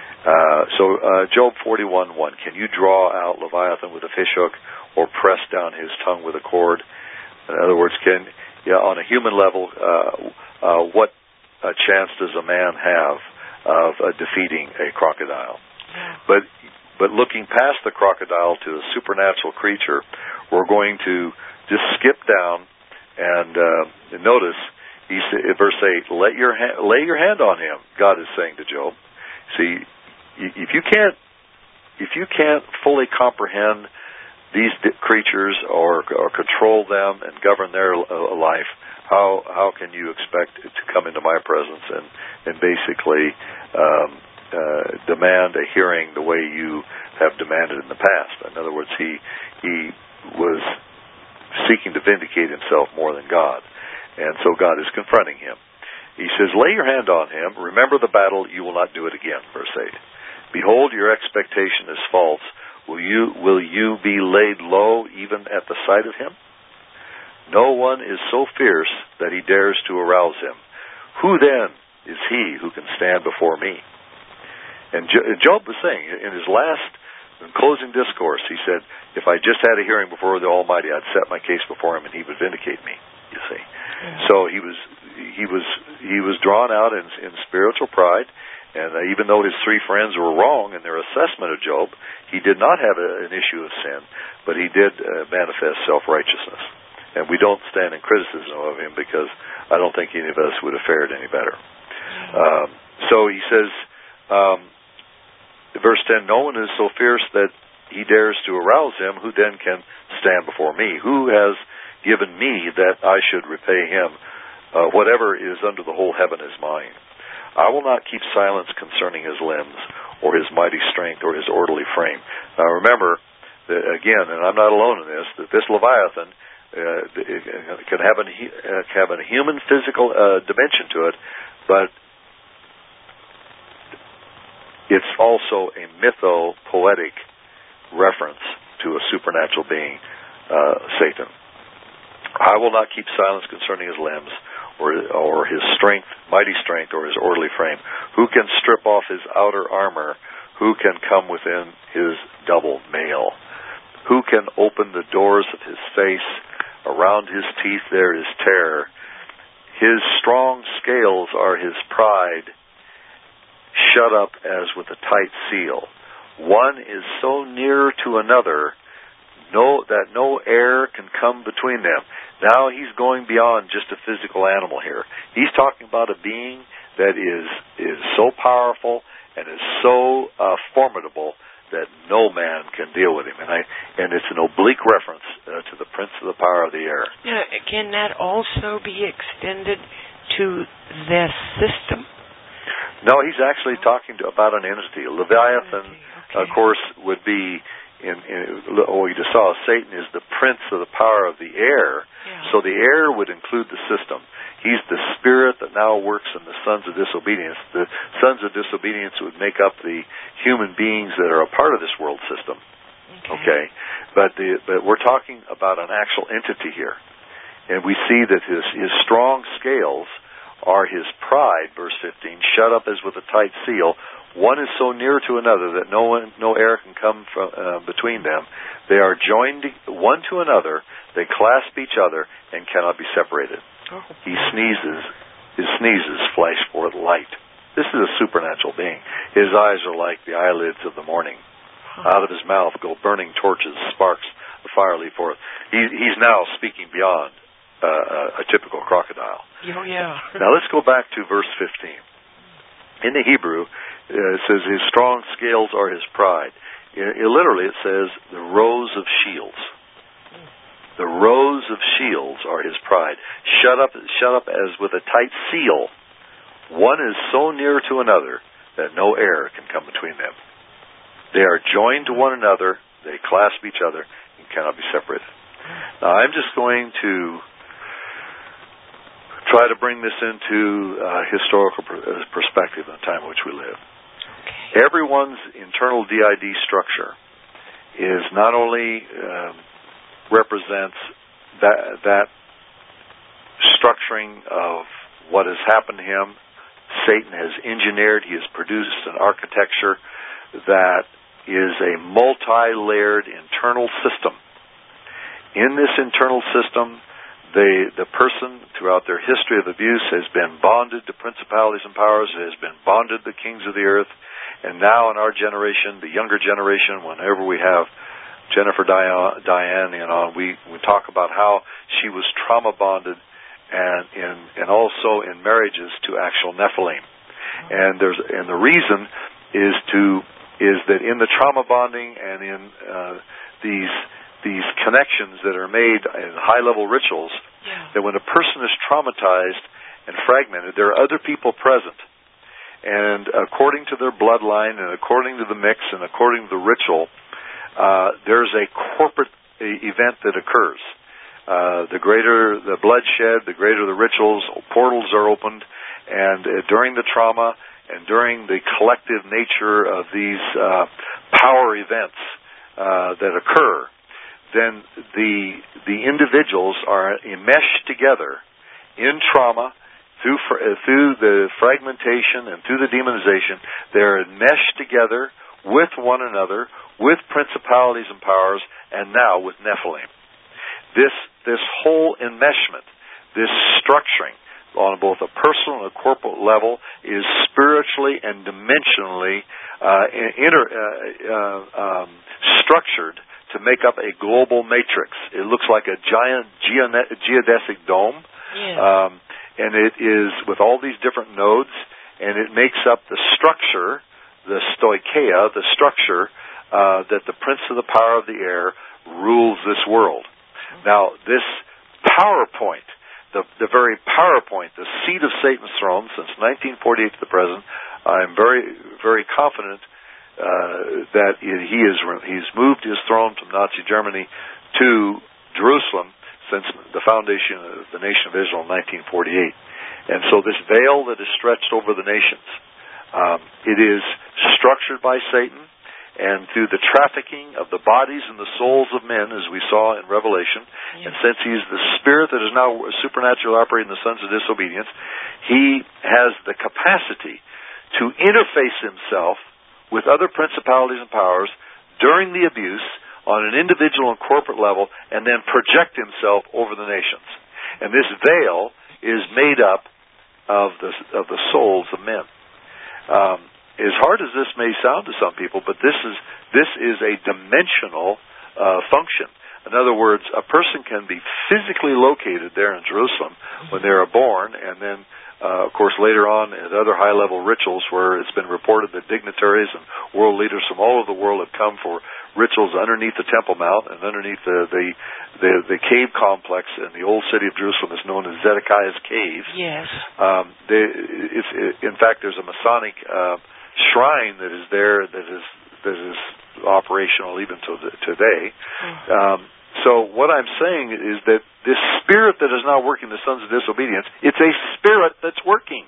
Uh, so uh, Job forty-one one, can you draw out Leviathan with a fishhook or press down his tongue with a cord? In other words, can yeah, on a human level, uh, uh, what uh, chance does a man have of uh, defeating a crocodile? But but looking past the crocodile to a supernatural creature, we're going to just skip down and uh, notice, he sa- verse eight, let your ha- lay your hand on him, God is saying to Job. See, if you can't, if you can't fully comprehend these creatures or, or control them and govern their uh, life, how how can you expect to come into my presence and and basically um, uh, demand a hearing the way you have demanded in the past? In other words, he he was seeking to vindicate himself more than God, and so God is confronting him. He says, "Lay your hand on him. Remember the battle. You will not do it again." Verse eight. Behold, your expectation is false. Will you will you be laid low even at the sight of him? No one is so fierce that he dares to arouse him. Who then is he who can stand before me? And Job was saying, in his last in closing discourse, he said, if I just had a hearing before the Almighty, I'd set my case before him and he would vindicate me, you see. Yeah. So he was he was he was drawn out in, in spiritual pride, and uh, even though his three friends were wrong in their assessment of Job, he did not have a, an issue of sin, but he did uh, manifest self-righteousness. And we don't stand in criticism of him because I don't think any of us would have fared any better. Um, so he says, um, verse ten, no one is so fierce that he dares to arouse him. Who then can stand before me? Who has given me that I should repay him? Uh, whatever is under the whole heaven is mine. I will not keep silence concerning his limbs or his mighty strength or his orderly frame. Now remember, that, again, and I'm not alone in this, that this Leviathan uh, can have, an, uh, have a human physical uh, dimension to it, but it's also a mytho-poetic reference to a supernatural being, uh, Satan. I will not keep silence concerning his limbs or, or his strength, mighty strength, or his orderly frame. Who can strip off his outer armor? Who can come within his double mail? Who can open the doors of his face? Around his teeth there is terror. His strong scales are his pride, shut up as with a tight seal. One is so near to another no, that no air can come between them. Now he's going beyond just a physical animal here. He's talking about a being that is is so powerful and is so uh, formidable that no man can deal with him. And I and it's an oblique reference uh, to the prince of the power of the air. Now, can that also be extended to this system? No, he's actually talking to, about an entity. Leviathan, okay. Of course, would be, in, in oh, you just saw, Satan is the prince of the power of the air. Yeah. So the air would include the system. He's the spirit that now works in the sons of disobedience. The sons of disobedience would make up the human beings that are a part of this world system. Okay. okay? But, the, but we're talking about an actual entity here. And we see that his, his strong scales are his pride, verse fifteen, shut up as with a tight seal. One is so near to another that no one, no air can come from uh, between them. They are joined one to another. They clasp each other and cannot be separated. Oh. He sneezes. His sneezes flash forth light. This is a supernatural being. His eyes are like the eyelids of the morning. Huh. Out of his mouth go burning torches, sparks of fire leap forth. He, he's now speaking beyond Uh, a typical crocodile. Oh, yeah. Now let's go back to verse fifteen. In the Hebrew, uh, it says, his strong scales are his pride. It, it, literally, it says, the rows of shields. The rows of shields are his pride. Shut up, shut up as with a tight seal. One is so near to another that no air can come between them. They are joined to one another. They clasp each other and cannot be separated. Now, I'm just going to try to bring this into uh, historical pr- uh, perspective in the time in which we live. Okay. Everyone's internal D I D structure is not only um, represents that, that structuring of what has happened to him. Satan has engineered, he has produced an architecture that is a multi-layered internal system. In this internal system, They, the person, throughout their history of abuse, has been bonded to principalities and powers, has been bonded to kings of the earth, and now in our generation, the younger generation, whenever we have Jennifer Diane, Diane you know, we, we talk about how she was trauma bonded, and in, and also in marriages to actual Nephilim. And there's and the reason is to is that in the trauma bonding and in uh, these. these connections that are made in high-level rituals, yeah. that when a person is traumatized and fragmented, there are other people present. And according to their bloodline and according to the mix and according to the ritual, uh, there's a corporate event that occurs. Uh, the greater the bloodshed, the greater the rituals, portals are opened, and uh, during the trauma and during the collective nature of these uh, power events uh, that occur, then the the individuals are enmeshed together in trauma through uh, through the fragmentation and through the demonization. They're enmeshed together with one another, with principalities and powers, and now with Nephilim. This, this whole enmeshment, this structuring on both a personal and a corporate level is spiritually and dimensionally uh, inter, uh, uh, um, structured to make up a global matrix. It looks like a giant geodesic dome. Yeah. Um, and it is with all these different nodes, and it makes up the structure, the stoicheia, the structure uh, that the prince of the power of the air rules this world. Now, this PowerPoint, the, the very PowerPoint, the seat of Satan's throne since nineteen forty-eight to the present, I'm very, very confident uh, that he is he's moved his throne from Nazi Germany to Jerusalem since the foundation of the nation of Israel in nineteen forty-eight. And so this veil that is stretched over the nations, um, it is structured by Satan, and through the trafficking of the bodies and the souls of men, as we saw in Revelation, yeah. and since he's the spirit that is now supernaturally operating the sons of disobedience, he has the capacity to interface himself with other principalities and powers during the abuse on an individual and corporate level, and then project himself over the nations. And this veil is made up of the of the souls of men. Um, as hard as this may sound to some people, but this is this is a dimensional uh, function. In other words, a person can be physically located there in Jerusalem when they are born, and then, uh, of course, later on at other high-level rituals where it's been reported that dignitaries and world leaders from all over the world have come for rituals underneath the Temple Mount and underneath the the, the, the cave complex in the old city of Jerusalem is known as Zedekiah's Cave. Yes. Um, they, it's, it, in fact, there's a Masonic uh, shrine that is there that is that is operational even to the, today. Mm-hmm. Um, so what I'm saying is that this spirit that is now working the sons of disobedience, it's a spirit that's working.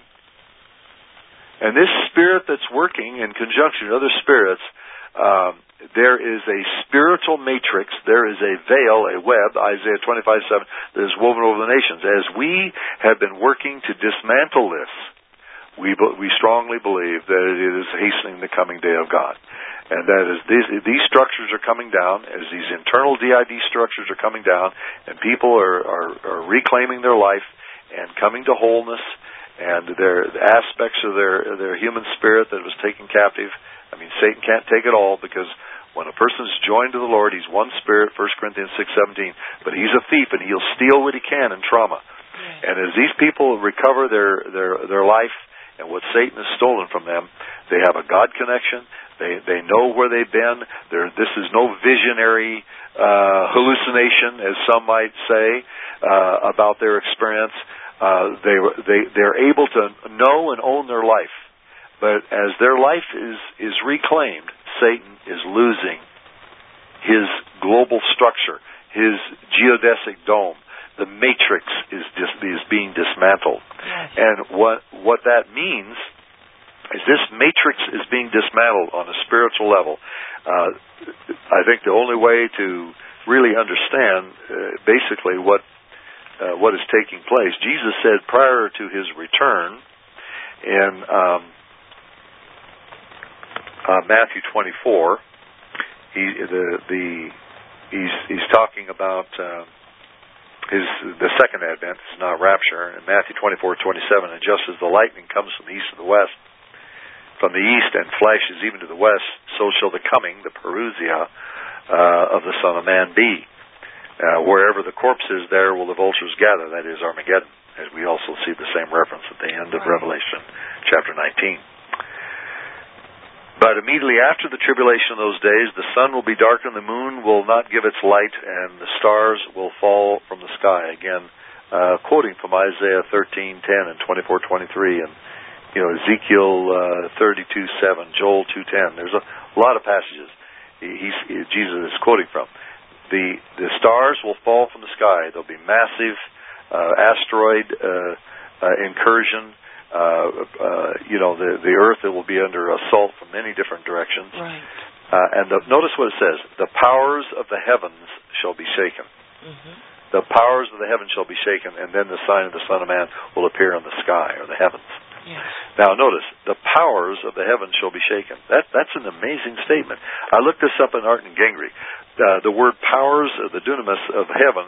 And this spirit that's working in conjunction with other spirits, um, there is a spiritual matrix, there is a veil, a web, Isaiah twenty-five seven, that is woven over the nations. As we have been working to dismantle this, we we strongly believe that it is hastening the coming day of God. And that is, these, these structures are coming down, as these internal D I D structures are coming down, and people are, are, are reclaiming their life and coming to wholeness, and their the aspects of their their human spirit that was taken captive. I mean, Satan can't take it all, because when a person's joined to the Lord, he's one spirit, First Corinthians six seventeen, but he's a thief, and he'll steal what he can in trauma. Mm. And as these people recover their, their, their life and what Satan has stolen from them, they have a God connection. They they know where they've been. They're, this is no visionary uh, hallucination, as some might say, uh, about their experience. Uh, they they they're able to know and own their life. But as their life is is reclaimed, Satan is losing his global structure, his geodesic dome. The matrix is dis, is being dismantled, yes. And what what that means is this matrix is being dismantled on a spiritual level. Uh, I think the only way to really understand uh, basically what uh, what is taking place, Jesus said prior to his return in um, uh, Matthew twenty-four, he the the he's he's talking about uh, his the second advent. It's not rapture. In Matthew twenty-four twenty-seven, and just as the lightning comes from the east to the west, from the east and flashes even to the west, so shall the coming, the parousia, uh, of the Son of Man be. Uh, wherever the corpse is, there will the vultures gather. That is Armageddon, as we also see the same reference at the end of Revelation, chapter nineteen. But immediately after the tribulation of those days, the sun will be darkened, the moon will not give its light, and the stars will fall from the sky. Again, uh, quoting from Isaiah thirteen ten and twenty-four twenty-three, and you know, Ezekiel uh, thirty-two seven, Joel two ten. There's a lot of passages he, he's, he, Jesus is quoting from. The the stars will fall from the sky. There'll be massive uh, asteroid uh, uh, incursion. Uh, uh, you know, the the Earth it will be under assault from many different directions. Right. Uh, and the, notice what it says: the powers of the heavens shall be shaken. Mm-hmm. The powers of the heavens shall be shaken, and then the sign of the Son of Man will appear in the sky or the heavens. Yes. Now, notice, the powers of the heavens shall be shaken. That, that's an amazing statement. I looked this up in Art and Gengry. Uh, the word powers, uh, the dunamis of heaven,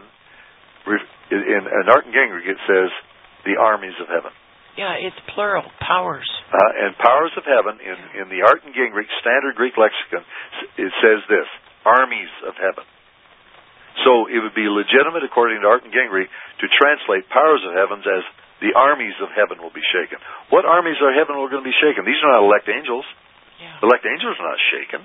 in, in Art and Gengry it says the armies of heaven. Yeah, it's plural, powers. Uh, and powers of heaven, in, yeah. in the Art and Gengry, standard Greek lexicon, it says this, armies of heaven. So it would be legitimate, according to Art and Gengry, to translate powers of heavens as the armies of heaven will be shaken. What armies of heaven are going to be shaken? These are not elect angels. Yeah. Elect angels are not shaken.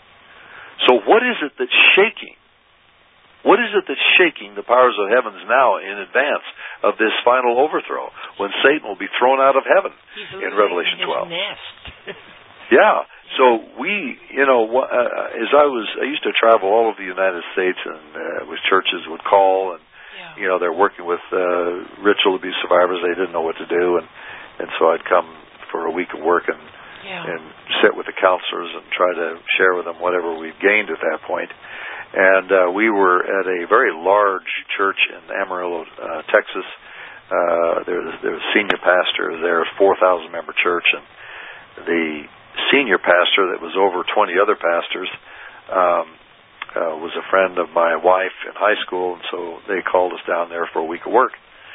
So what is it that's shaking? What is it that's shaking the powers of heavens now in advance of this final overthrow, when Satan will be thrown out of heaven He's in Revelation his twelve? Nest. Yeah. So we, you know, uh, as I was, I used to travel all over the United States, and uh, with churches would call, and yeah. you know, they're working with uh, ritual abuse survivors. They didn't know what to do, and and so I'd come for a week of work and yeah. and sit with the counselors and try to share with them whatever we'd gained at that point. And uh, we were at a very large church in Amarillo, uh, Texas. Uh, there was there was a senior pastor there, a four thousand member church, and the senior pastor that was over twenty other pastors um, uh, was a friend of my wife in high school, and so they called us down there for a week of work.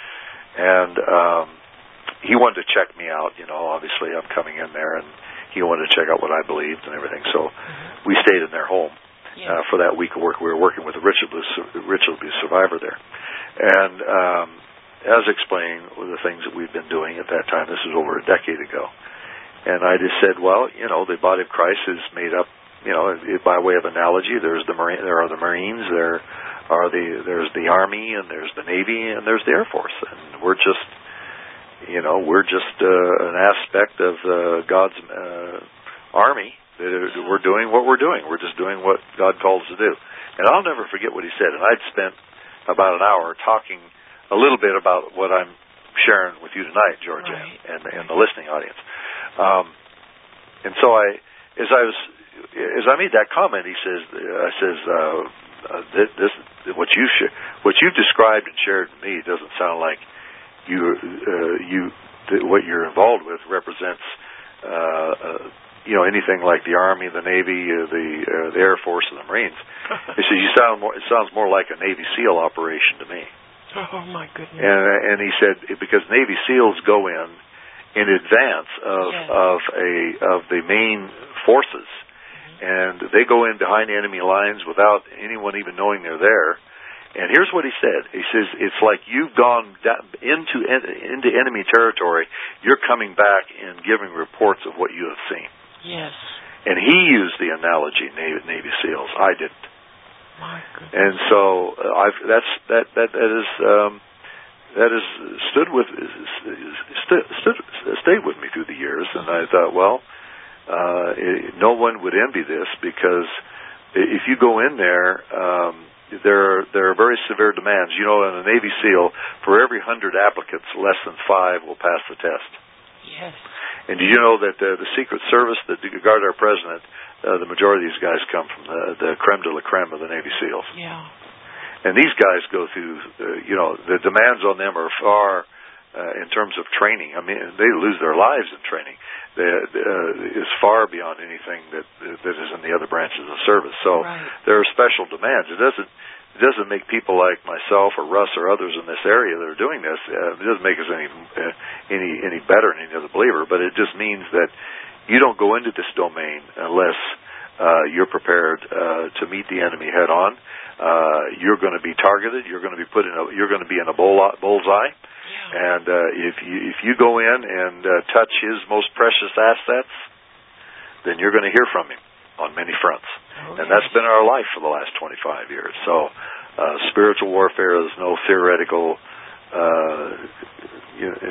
And um, he wanted to check me out. You know, obviously I'm coming in there, and he wanted to check out what I believed and everything. So mm-hmm. we stayed in their home. Yeah. Uh, for that week of work. We were working with a ritual abuse, ritual abuse survivor there. And um, as explained, the things that we've been doing at that time, this was over a decade ago. And I just said, well, you know, the body of Christ is made up, you know, by way of analogy, there's the Marine, there are the Marines, there are the, there's the Army, and there's the Navy, and there's the Air Force. And we're just, you know, we're just uh, an aspect of uh, God's uh, Army. We're doing what we're doing. We're just doing what God calls us to do. And I'll never forget what he said. And I'd spent about an hour talking a little bit about what I'm sharing with you tonight, Georgia, right. and, and the listening audience. Um, and so I, as I was, as I made that comment, he says, I says, uh, uh, this, this, what you sh- what you've described and shared with me doesn't sound like you, uh, you, th- what you're involved with represents. Uh, uh, you know, anything like the Army, the Navy, uh, the uh, the Air Force, and the Marines. He says, you sound more, it sounds more like a Navy SEAL operation to me. Oh, my goodness. And, and he said, because Navy SEALs go in in advance of, yes. of, a, of the main forces, mm-hmm. and they go in behind enemy lines without anyone even knowing they're there. And here's what he said. He says, it's like you've gone into into enemy territory, you're coming back and giving reports of what you have seen. Yes. And he used the analogy Navy, Navy SEALs. I didn't. My goodness. And so uh, I've that's that that that is um, that has stood with stood, stood stayed with me through the years. And I thought, well, uh, it, no one would envy this, because if you go in there, um, there are, there are very severe demands. You know, in a Navy SEAL, for every hundred applicants, less than five will pass the test. Yes. And did you know that uh, the Secret Service that guard our president, uh, the majority of these guys come from the, the creme de la creme of the Navy SEALs. Yeah. And these guys go through, uh, you know, the demands on them are far, uh, in terms of training. I mean, they lose their lives in training. They, uh, is far beyond anything that that is in the other branches of service. So right. there are special demands. It doesn't it doesn't make people like myself or Russ or others in this area that are doing this. Uh, it doesn't make us any uh, any any better than any other believer. But it just means that you don't go into this domain unless uh, you're prepared uh, to meet the enemy head on. Uh, you're going to be targeted. You're going to be put in a. You're going to be in a bull, bullseye. Yeah. And uh, if you if you go in and uh, touch his most precious assets, then you're going to hear from him on many fronts. Oh, and yes. that's been our life for the last twenty-five years. So uh, spiritual warfare is no theoretical uh, you know,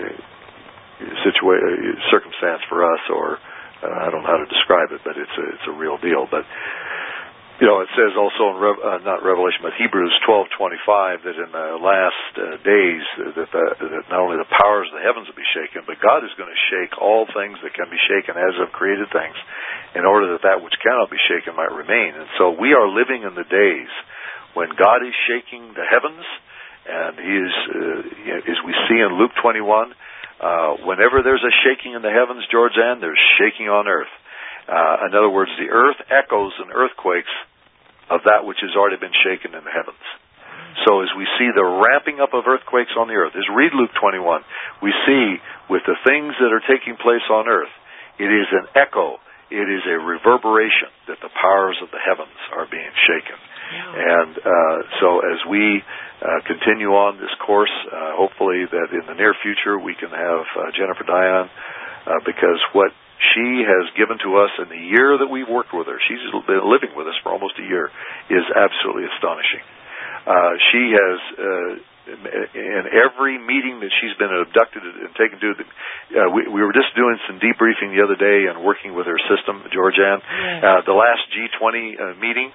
situa- circumstance for us, or uh, I don't know how to describe it, but it's a, it's a real deal. But you know, it says also in Re- uh, not Revelation, but Hebrews twelve twenty-five that in the last uh, days that, the, that not only the powers of the heavens will be shaken, but God is going to shake all things that can be shaken as of created things, in order that that which cannot be shaken might remain. And so we are living in the days when God is shaking the heavens, and He is, uh, as we see in Luke twenty-one, Uh, whenever there's a shaking in the heavens, Georgianne, there's shaking on earth. Uh, in other words, the earth echoes and earthquakes of that which has already been shaken in the heavens. So as we see the ramping up of earthquakes on the earth, as read Luke twenty-one, we see with the things that are taking place on earth, it is an echo, it is a reverberation that the powers of the heavens are being shaken. Yeah. And uh, so as we uh, continue on this course, uh, hopefully that in the near future we can have uh, Jennifer Dion, uh, because what she has given to us in the year that we've worked with her, she's been living with us for almost a year, is absolutely astonishing. Uh, she has, uh, in every meeting that she's been abducted and taken to, uh, we, we were just doing some debriefing the other day and working with her system, Georgianne. Yes. Uh, the last G twenty uh, meeting,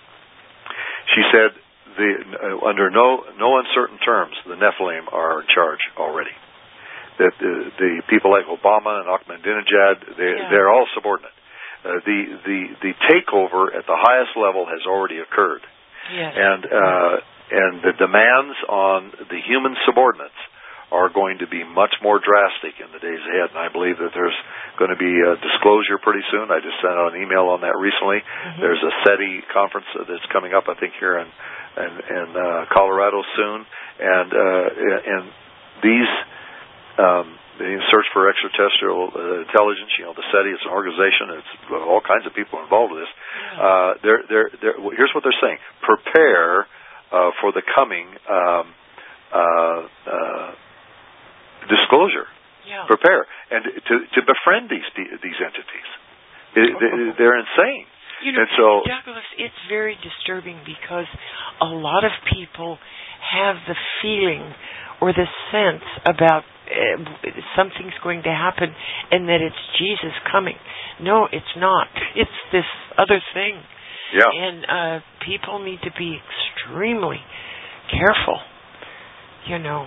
she said, the, uh, under no no uncertain terms, the Nephilim are in charge already. That the, the people like Obama and Ahmadinejad, they, yeah. they're all subordinate. Uh, the, the, the takeover at the highest level has already occurred. Yes. And uh, and the demands on the human subordinates are going to be much more drastic in the days ahead. And I believe that there's going to be a disclosure pretty soon. I just sent out an email on that recently. Mm-hmm. There's a SETI conference that's coming up, I think, here in in, in uh, Colorado soon. And uh, and these um, the Search for Extraterrestrial uh, Intelligence, you know, the SETI, it's an organization. It's all kinds of people involved with this. Uh, they're, they're, they're, here's what they're saying. Prepare uh, for the coming um, uh, uh, disclosure. Yeah. Prepare. And to, to befriend these these entities. It, oh. They're insane. You know, and so, Douglas, it's very disturbing because a lot of people have the feeling or the sense about uh, something's going to happen and that it's Jesus coming. No, it's not. It's this other thing. Yeah. And uh, people need to be extremely careful, you know.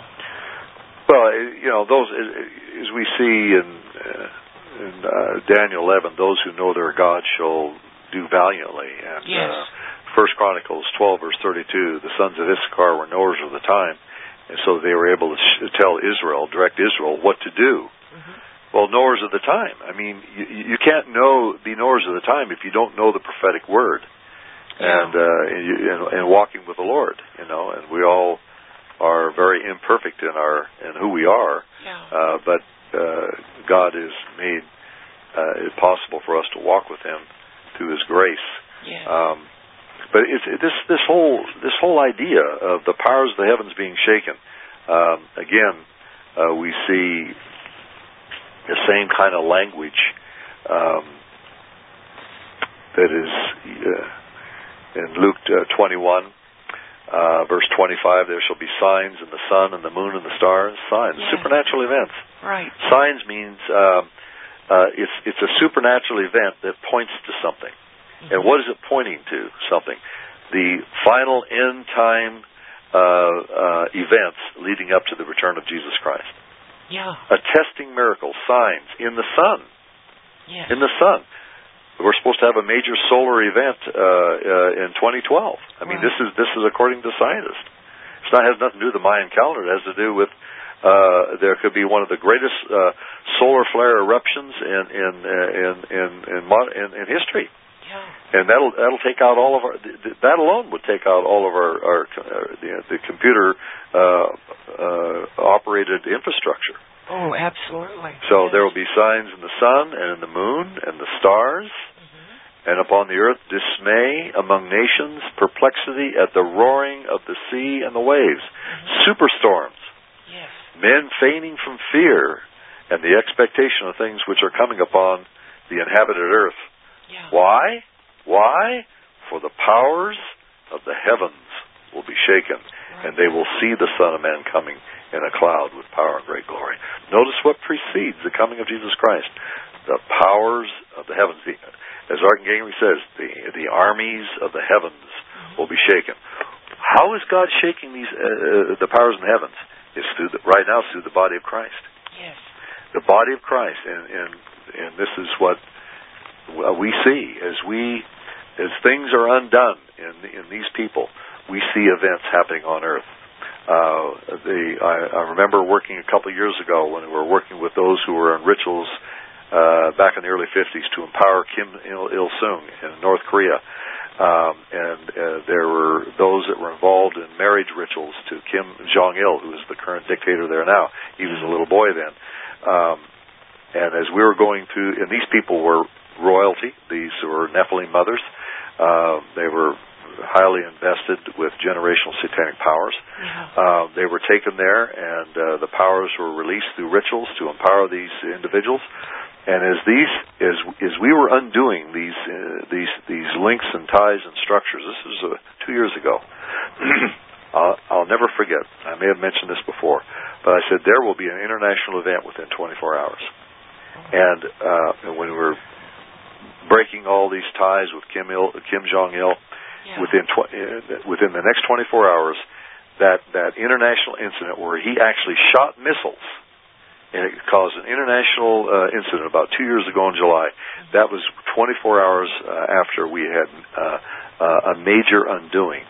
Well, you know, those, as we see in, uh, in uh, Daniel eleven, those who know their God shall do valiantly. And yes. uh, First Chronicles twelve, verse thirty-two, the sons of Issachar were knowers of the time, and so they were able to sh- tell Israel, direct Israel, what to do. Mm-hmm. Well, knowers of the time. I mean, you, you can't know be knowers of the time if you don't know the prophetic word, yeah. and, uh, and, you, and and walking with the Lord. You know, and we all are very imperfect in our in who we are, yeah. uh, but uh, God has made uh, it possible for us to walk with Him through His grace. Yes. Um, But it's, it, this this whole this whole idea of the powers of the heavens being shaken, um, again, uh, we see the same kind of language um, that is uh, in Luke uh, twenty-one, uh, verse twenty-five. There shall be signs in the sun and the moon and the stars. Signs, yes. supernatural events. Right. Signs means um, uh, it's it's a supernatural event that points to something. And what is it pointing to? Something. The final end time uh, uh, events leading up to the return of Jesus Christ. Yeah. Attesting miracles, signs in the sun. Yes. In the sun. We're supposed to have a major solar event uh, uh, in twenty twelve. I mean, right. this is this is according to scientists. It's not has nothing to do with the Mayan calendar. It has to do with uh, there could be one of the greatest uh, solar flare eruptions in in in in in, in, in history. Yeah. And that'll that'll take out all of our. That alone would take out all of our, our uh, the, the computer uh, uh, operated infrastructure. Oh, absolutely. So yes. there will be signs in the sun and in the moon and the stars, mm-hmm. and upon the earth dismay among nations, perplexity at the roaring of the sea and the waves, mm-hmm. superstorms, yes. men fainting from fear, and the expectation of things which are coming upon the inhabited earth. Yeah. Why? Why? For the powers of the heavens will be shaken, right. and they will see the Son of Man coming in a cloud with power and great glory. Notice what precedes the coming of Jesus Christ. The powers of the heavens. The, as Arden Gingrich says, the, the armies of the heavens mm-hmm. will be shaken. How is God shaking these uh, the powers in the heavens? It's through the, right now it's through the body of Christ. Yes. The body of Christ, and and, and this is what Well, we see as we, as things are undone in in these people, we see events happening on earth. Uh, the I, I remember working a couple of years ago when we were working with those who were on rituals uh, back in the early fifties to empower Kim Il, Il Sung in North Korea. Um, and uh, there were those that were involved in marriage rituals to Kim Jong-il, who is the current dictator there now. He was a little boy then. Um, and as we were going through, and these people were royalty. These were Nephilim mothers. Uh, they were highly invested with generational satanic powers. Yeah. Uh, they were taken there, and uh, the powers were released through rituals to empower these individuals. And as these, as as we were undoing these uh, these these links and ties and structures, this was uh, two years ago. I'll, I'll never forget. I may have mentioned this before, but I said there will be an international event within twenty-four hours. And uh, when we were breaking all these ties with Kim Il, Kim Jong-il, yeah. within tw- uh, within the next twenty-four hours, that that international incident where he actually shot missiles. And it caused an international uh, incident about two years ago in July. That was twenty-four hours uh, after we had uh, uh, a major undoing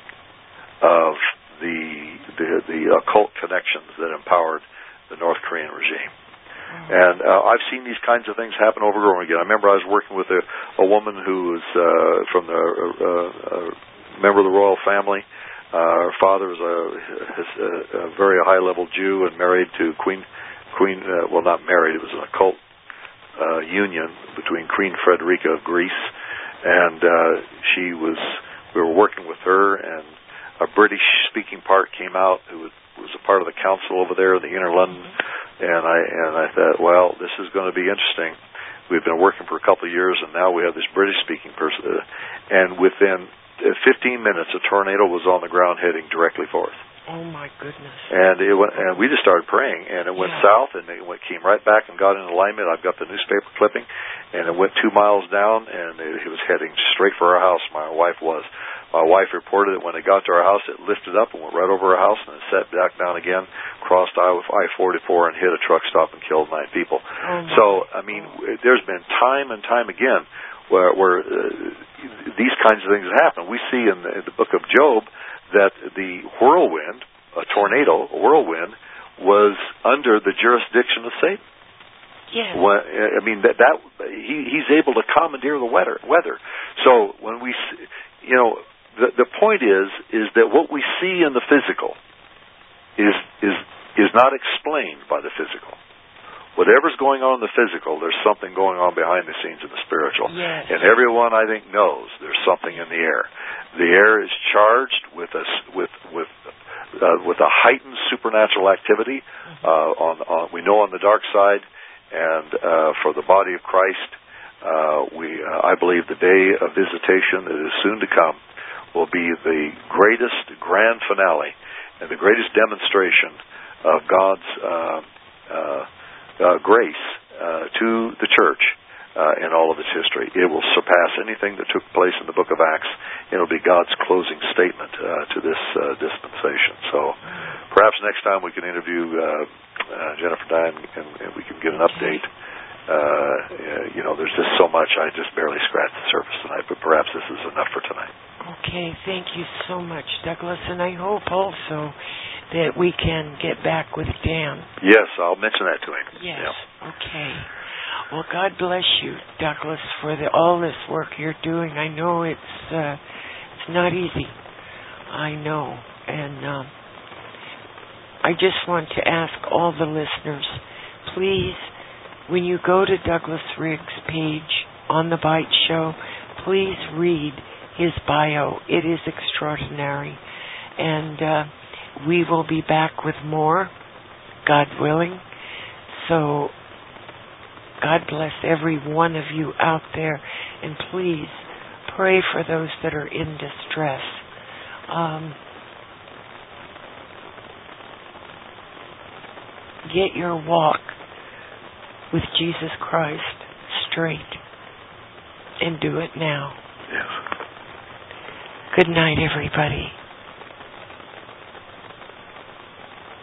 of the, the the occult connections that empowered the North Korean regime. Mm-hmm. And uh, I've seen these kinds of things happen over and over again. I remember I was working with a, a woman who was uh, from the uh, uh, member of the royal family. Uh, her father was a, a, a very high-level Jew and married to Queen. Queen, uh, well, not married. It was an occult uh, union between Queen Frederica of Greece, and uh, she was. We were working with her, and a British-speaking part came out who was a part of the council over there in the inner London, and I and I thought, well, this is going to be interesting. We've been working for a couple of years, and now we have this British-speaking person, uh, and within fifteen minutes, a tornado was on the ground heading directly for us. Oh my goodness! And it went, and we just started praying, and it went yeah. south, and it went, came right back and got in alignment. I've got the newspaper clipping, and it went two miles down, and it, it was heading straight for our house. My wife was. My wife reported that when it got to our house, it lifted up and went right over our house, and it set back down again, crossed I forty-four, and hit a truck stop and killed nine people. Oh so, I mean, oh. there's been time and time again where, where uh, these kinds of things happen. We see in the, in the book of Job that the whirlwind, a tornado, a whirlwind, was under the jurisdiction of Satan. Yeah. When, I mean, that, that he, he's able to commandeer the weather. Weather. So when we, you know, the the point is is that what we see in the physical is is is not explained by the physical. Whatever's going on in the physical, there's something going on behind the scenes in the spiritual. Yes. And everyone, I think, knows there's something in the air. The air is charged with a, with with uh, with a heightened supernatural activity. Mm-hmm. Uh, on, on we know on the dark side, and uh, for the body of Christ, uh, we uh, I believe the day of visitation that is soon to come will be the greatest grand finale and the greatest demonstration of God's uh, uh, uh, grace uh, to the church uh, in all of its history. It will surpass anything that took place in the book of Acts. It'll be God's closing statement uh, to this uh, dispensation. So perhaps next time we can interview uh, uh, Jennifer Dine and, and we can get an update. Uh, you know, there's just so much. I just barely scratched the surface tonight, but perhaps this is enough for tonight. Okay, thank you so much, Douglas, and I hope also that we can get back with Dan. Yes, I'll mention that to him. Yes, yeah. Okay. Well, God bless you, Douglas, for the, all this work you're doing. I know it's uh, it's not easy. I know, and um, I just want to ask all the listeners, please, when you go to Douglas Riggs' page on the Bite Show, please read his bio. It is extraordinary. And uh, we will be back with more, God willing. So God bless every one of you out there. And please pray for those that are in distress. Um, get your walk with Jesus Christ straight, and do it now. Yes. Good night, everybody.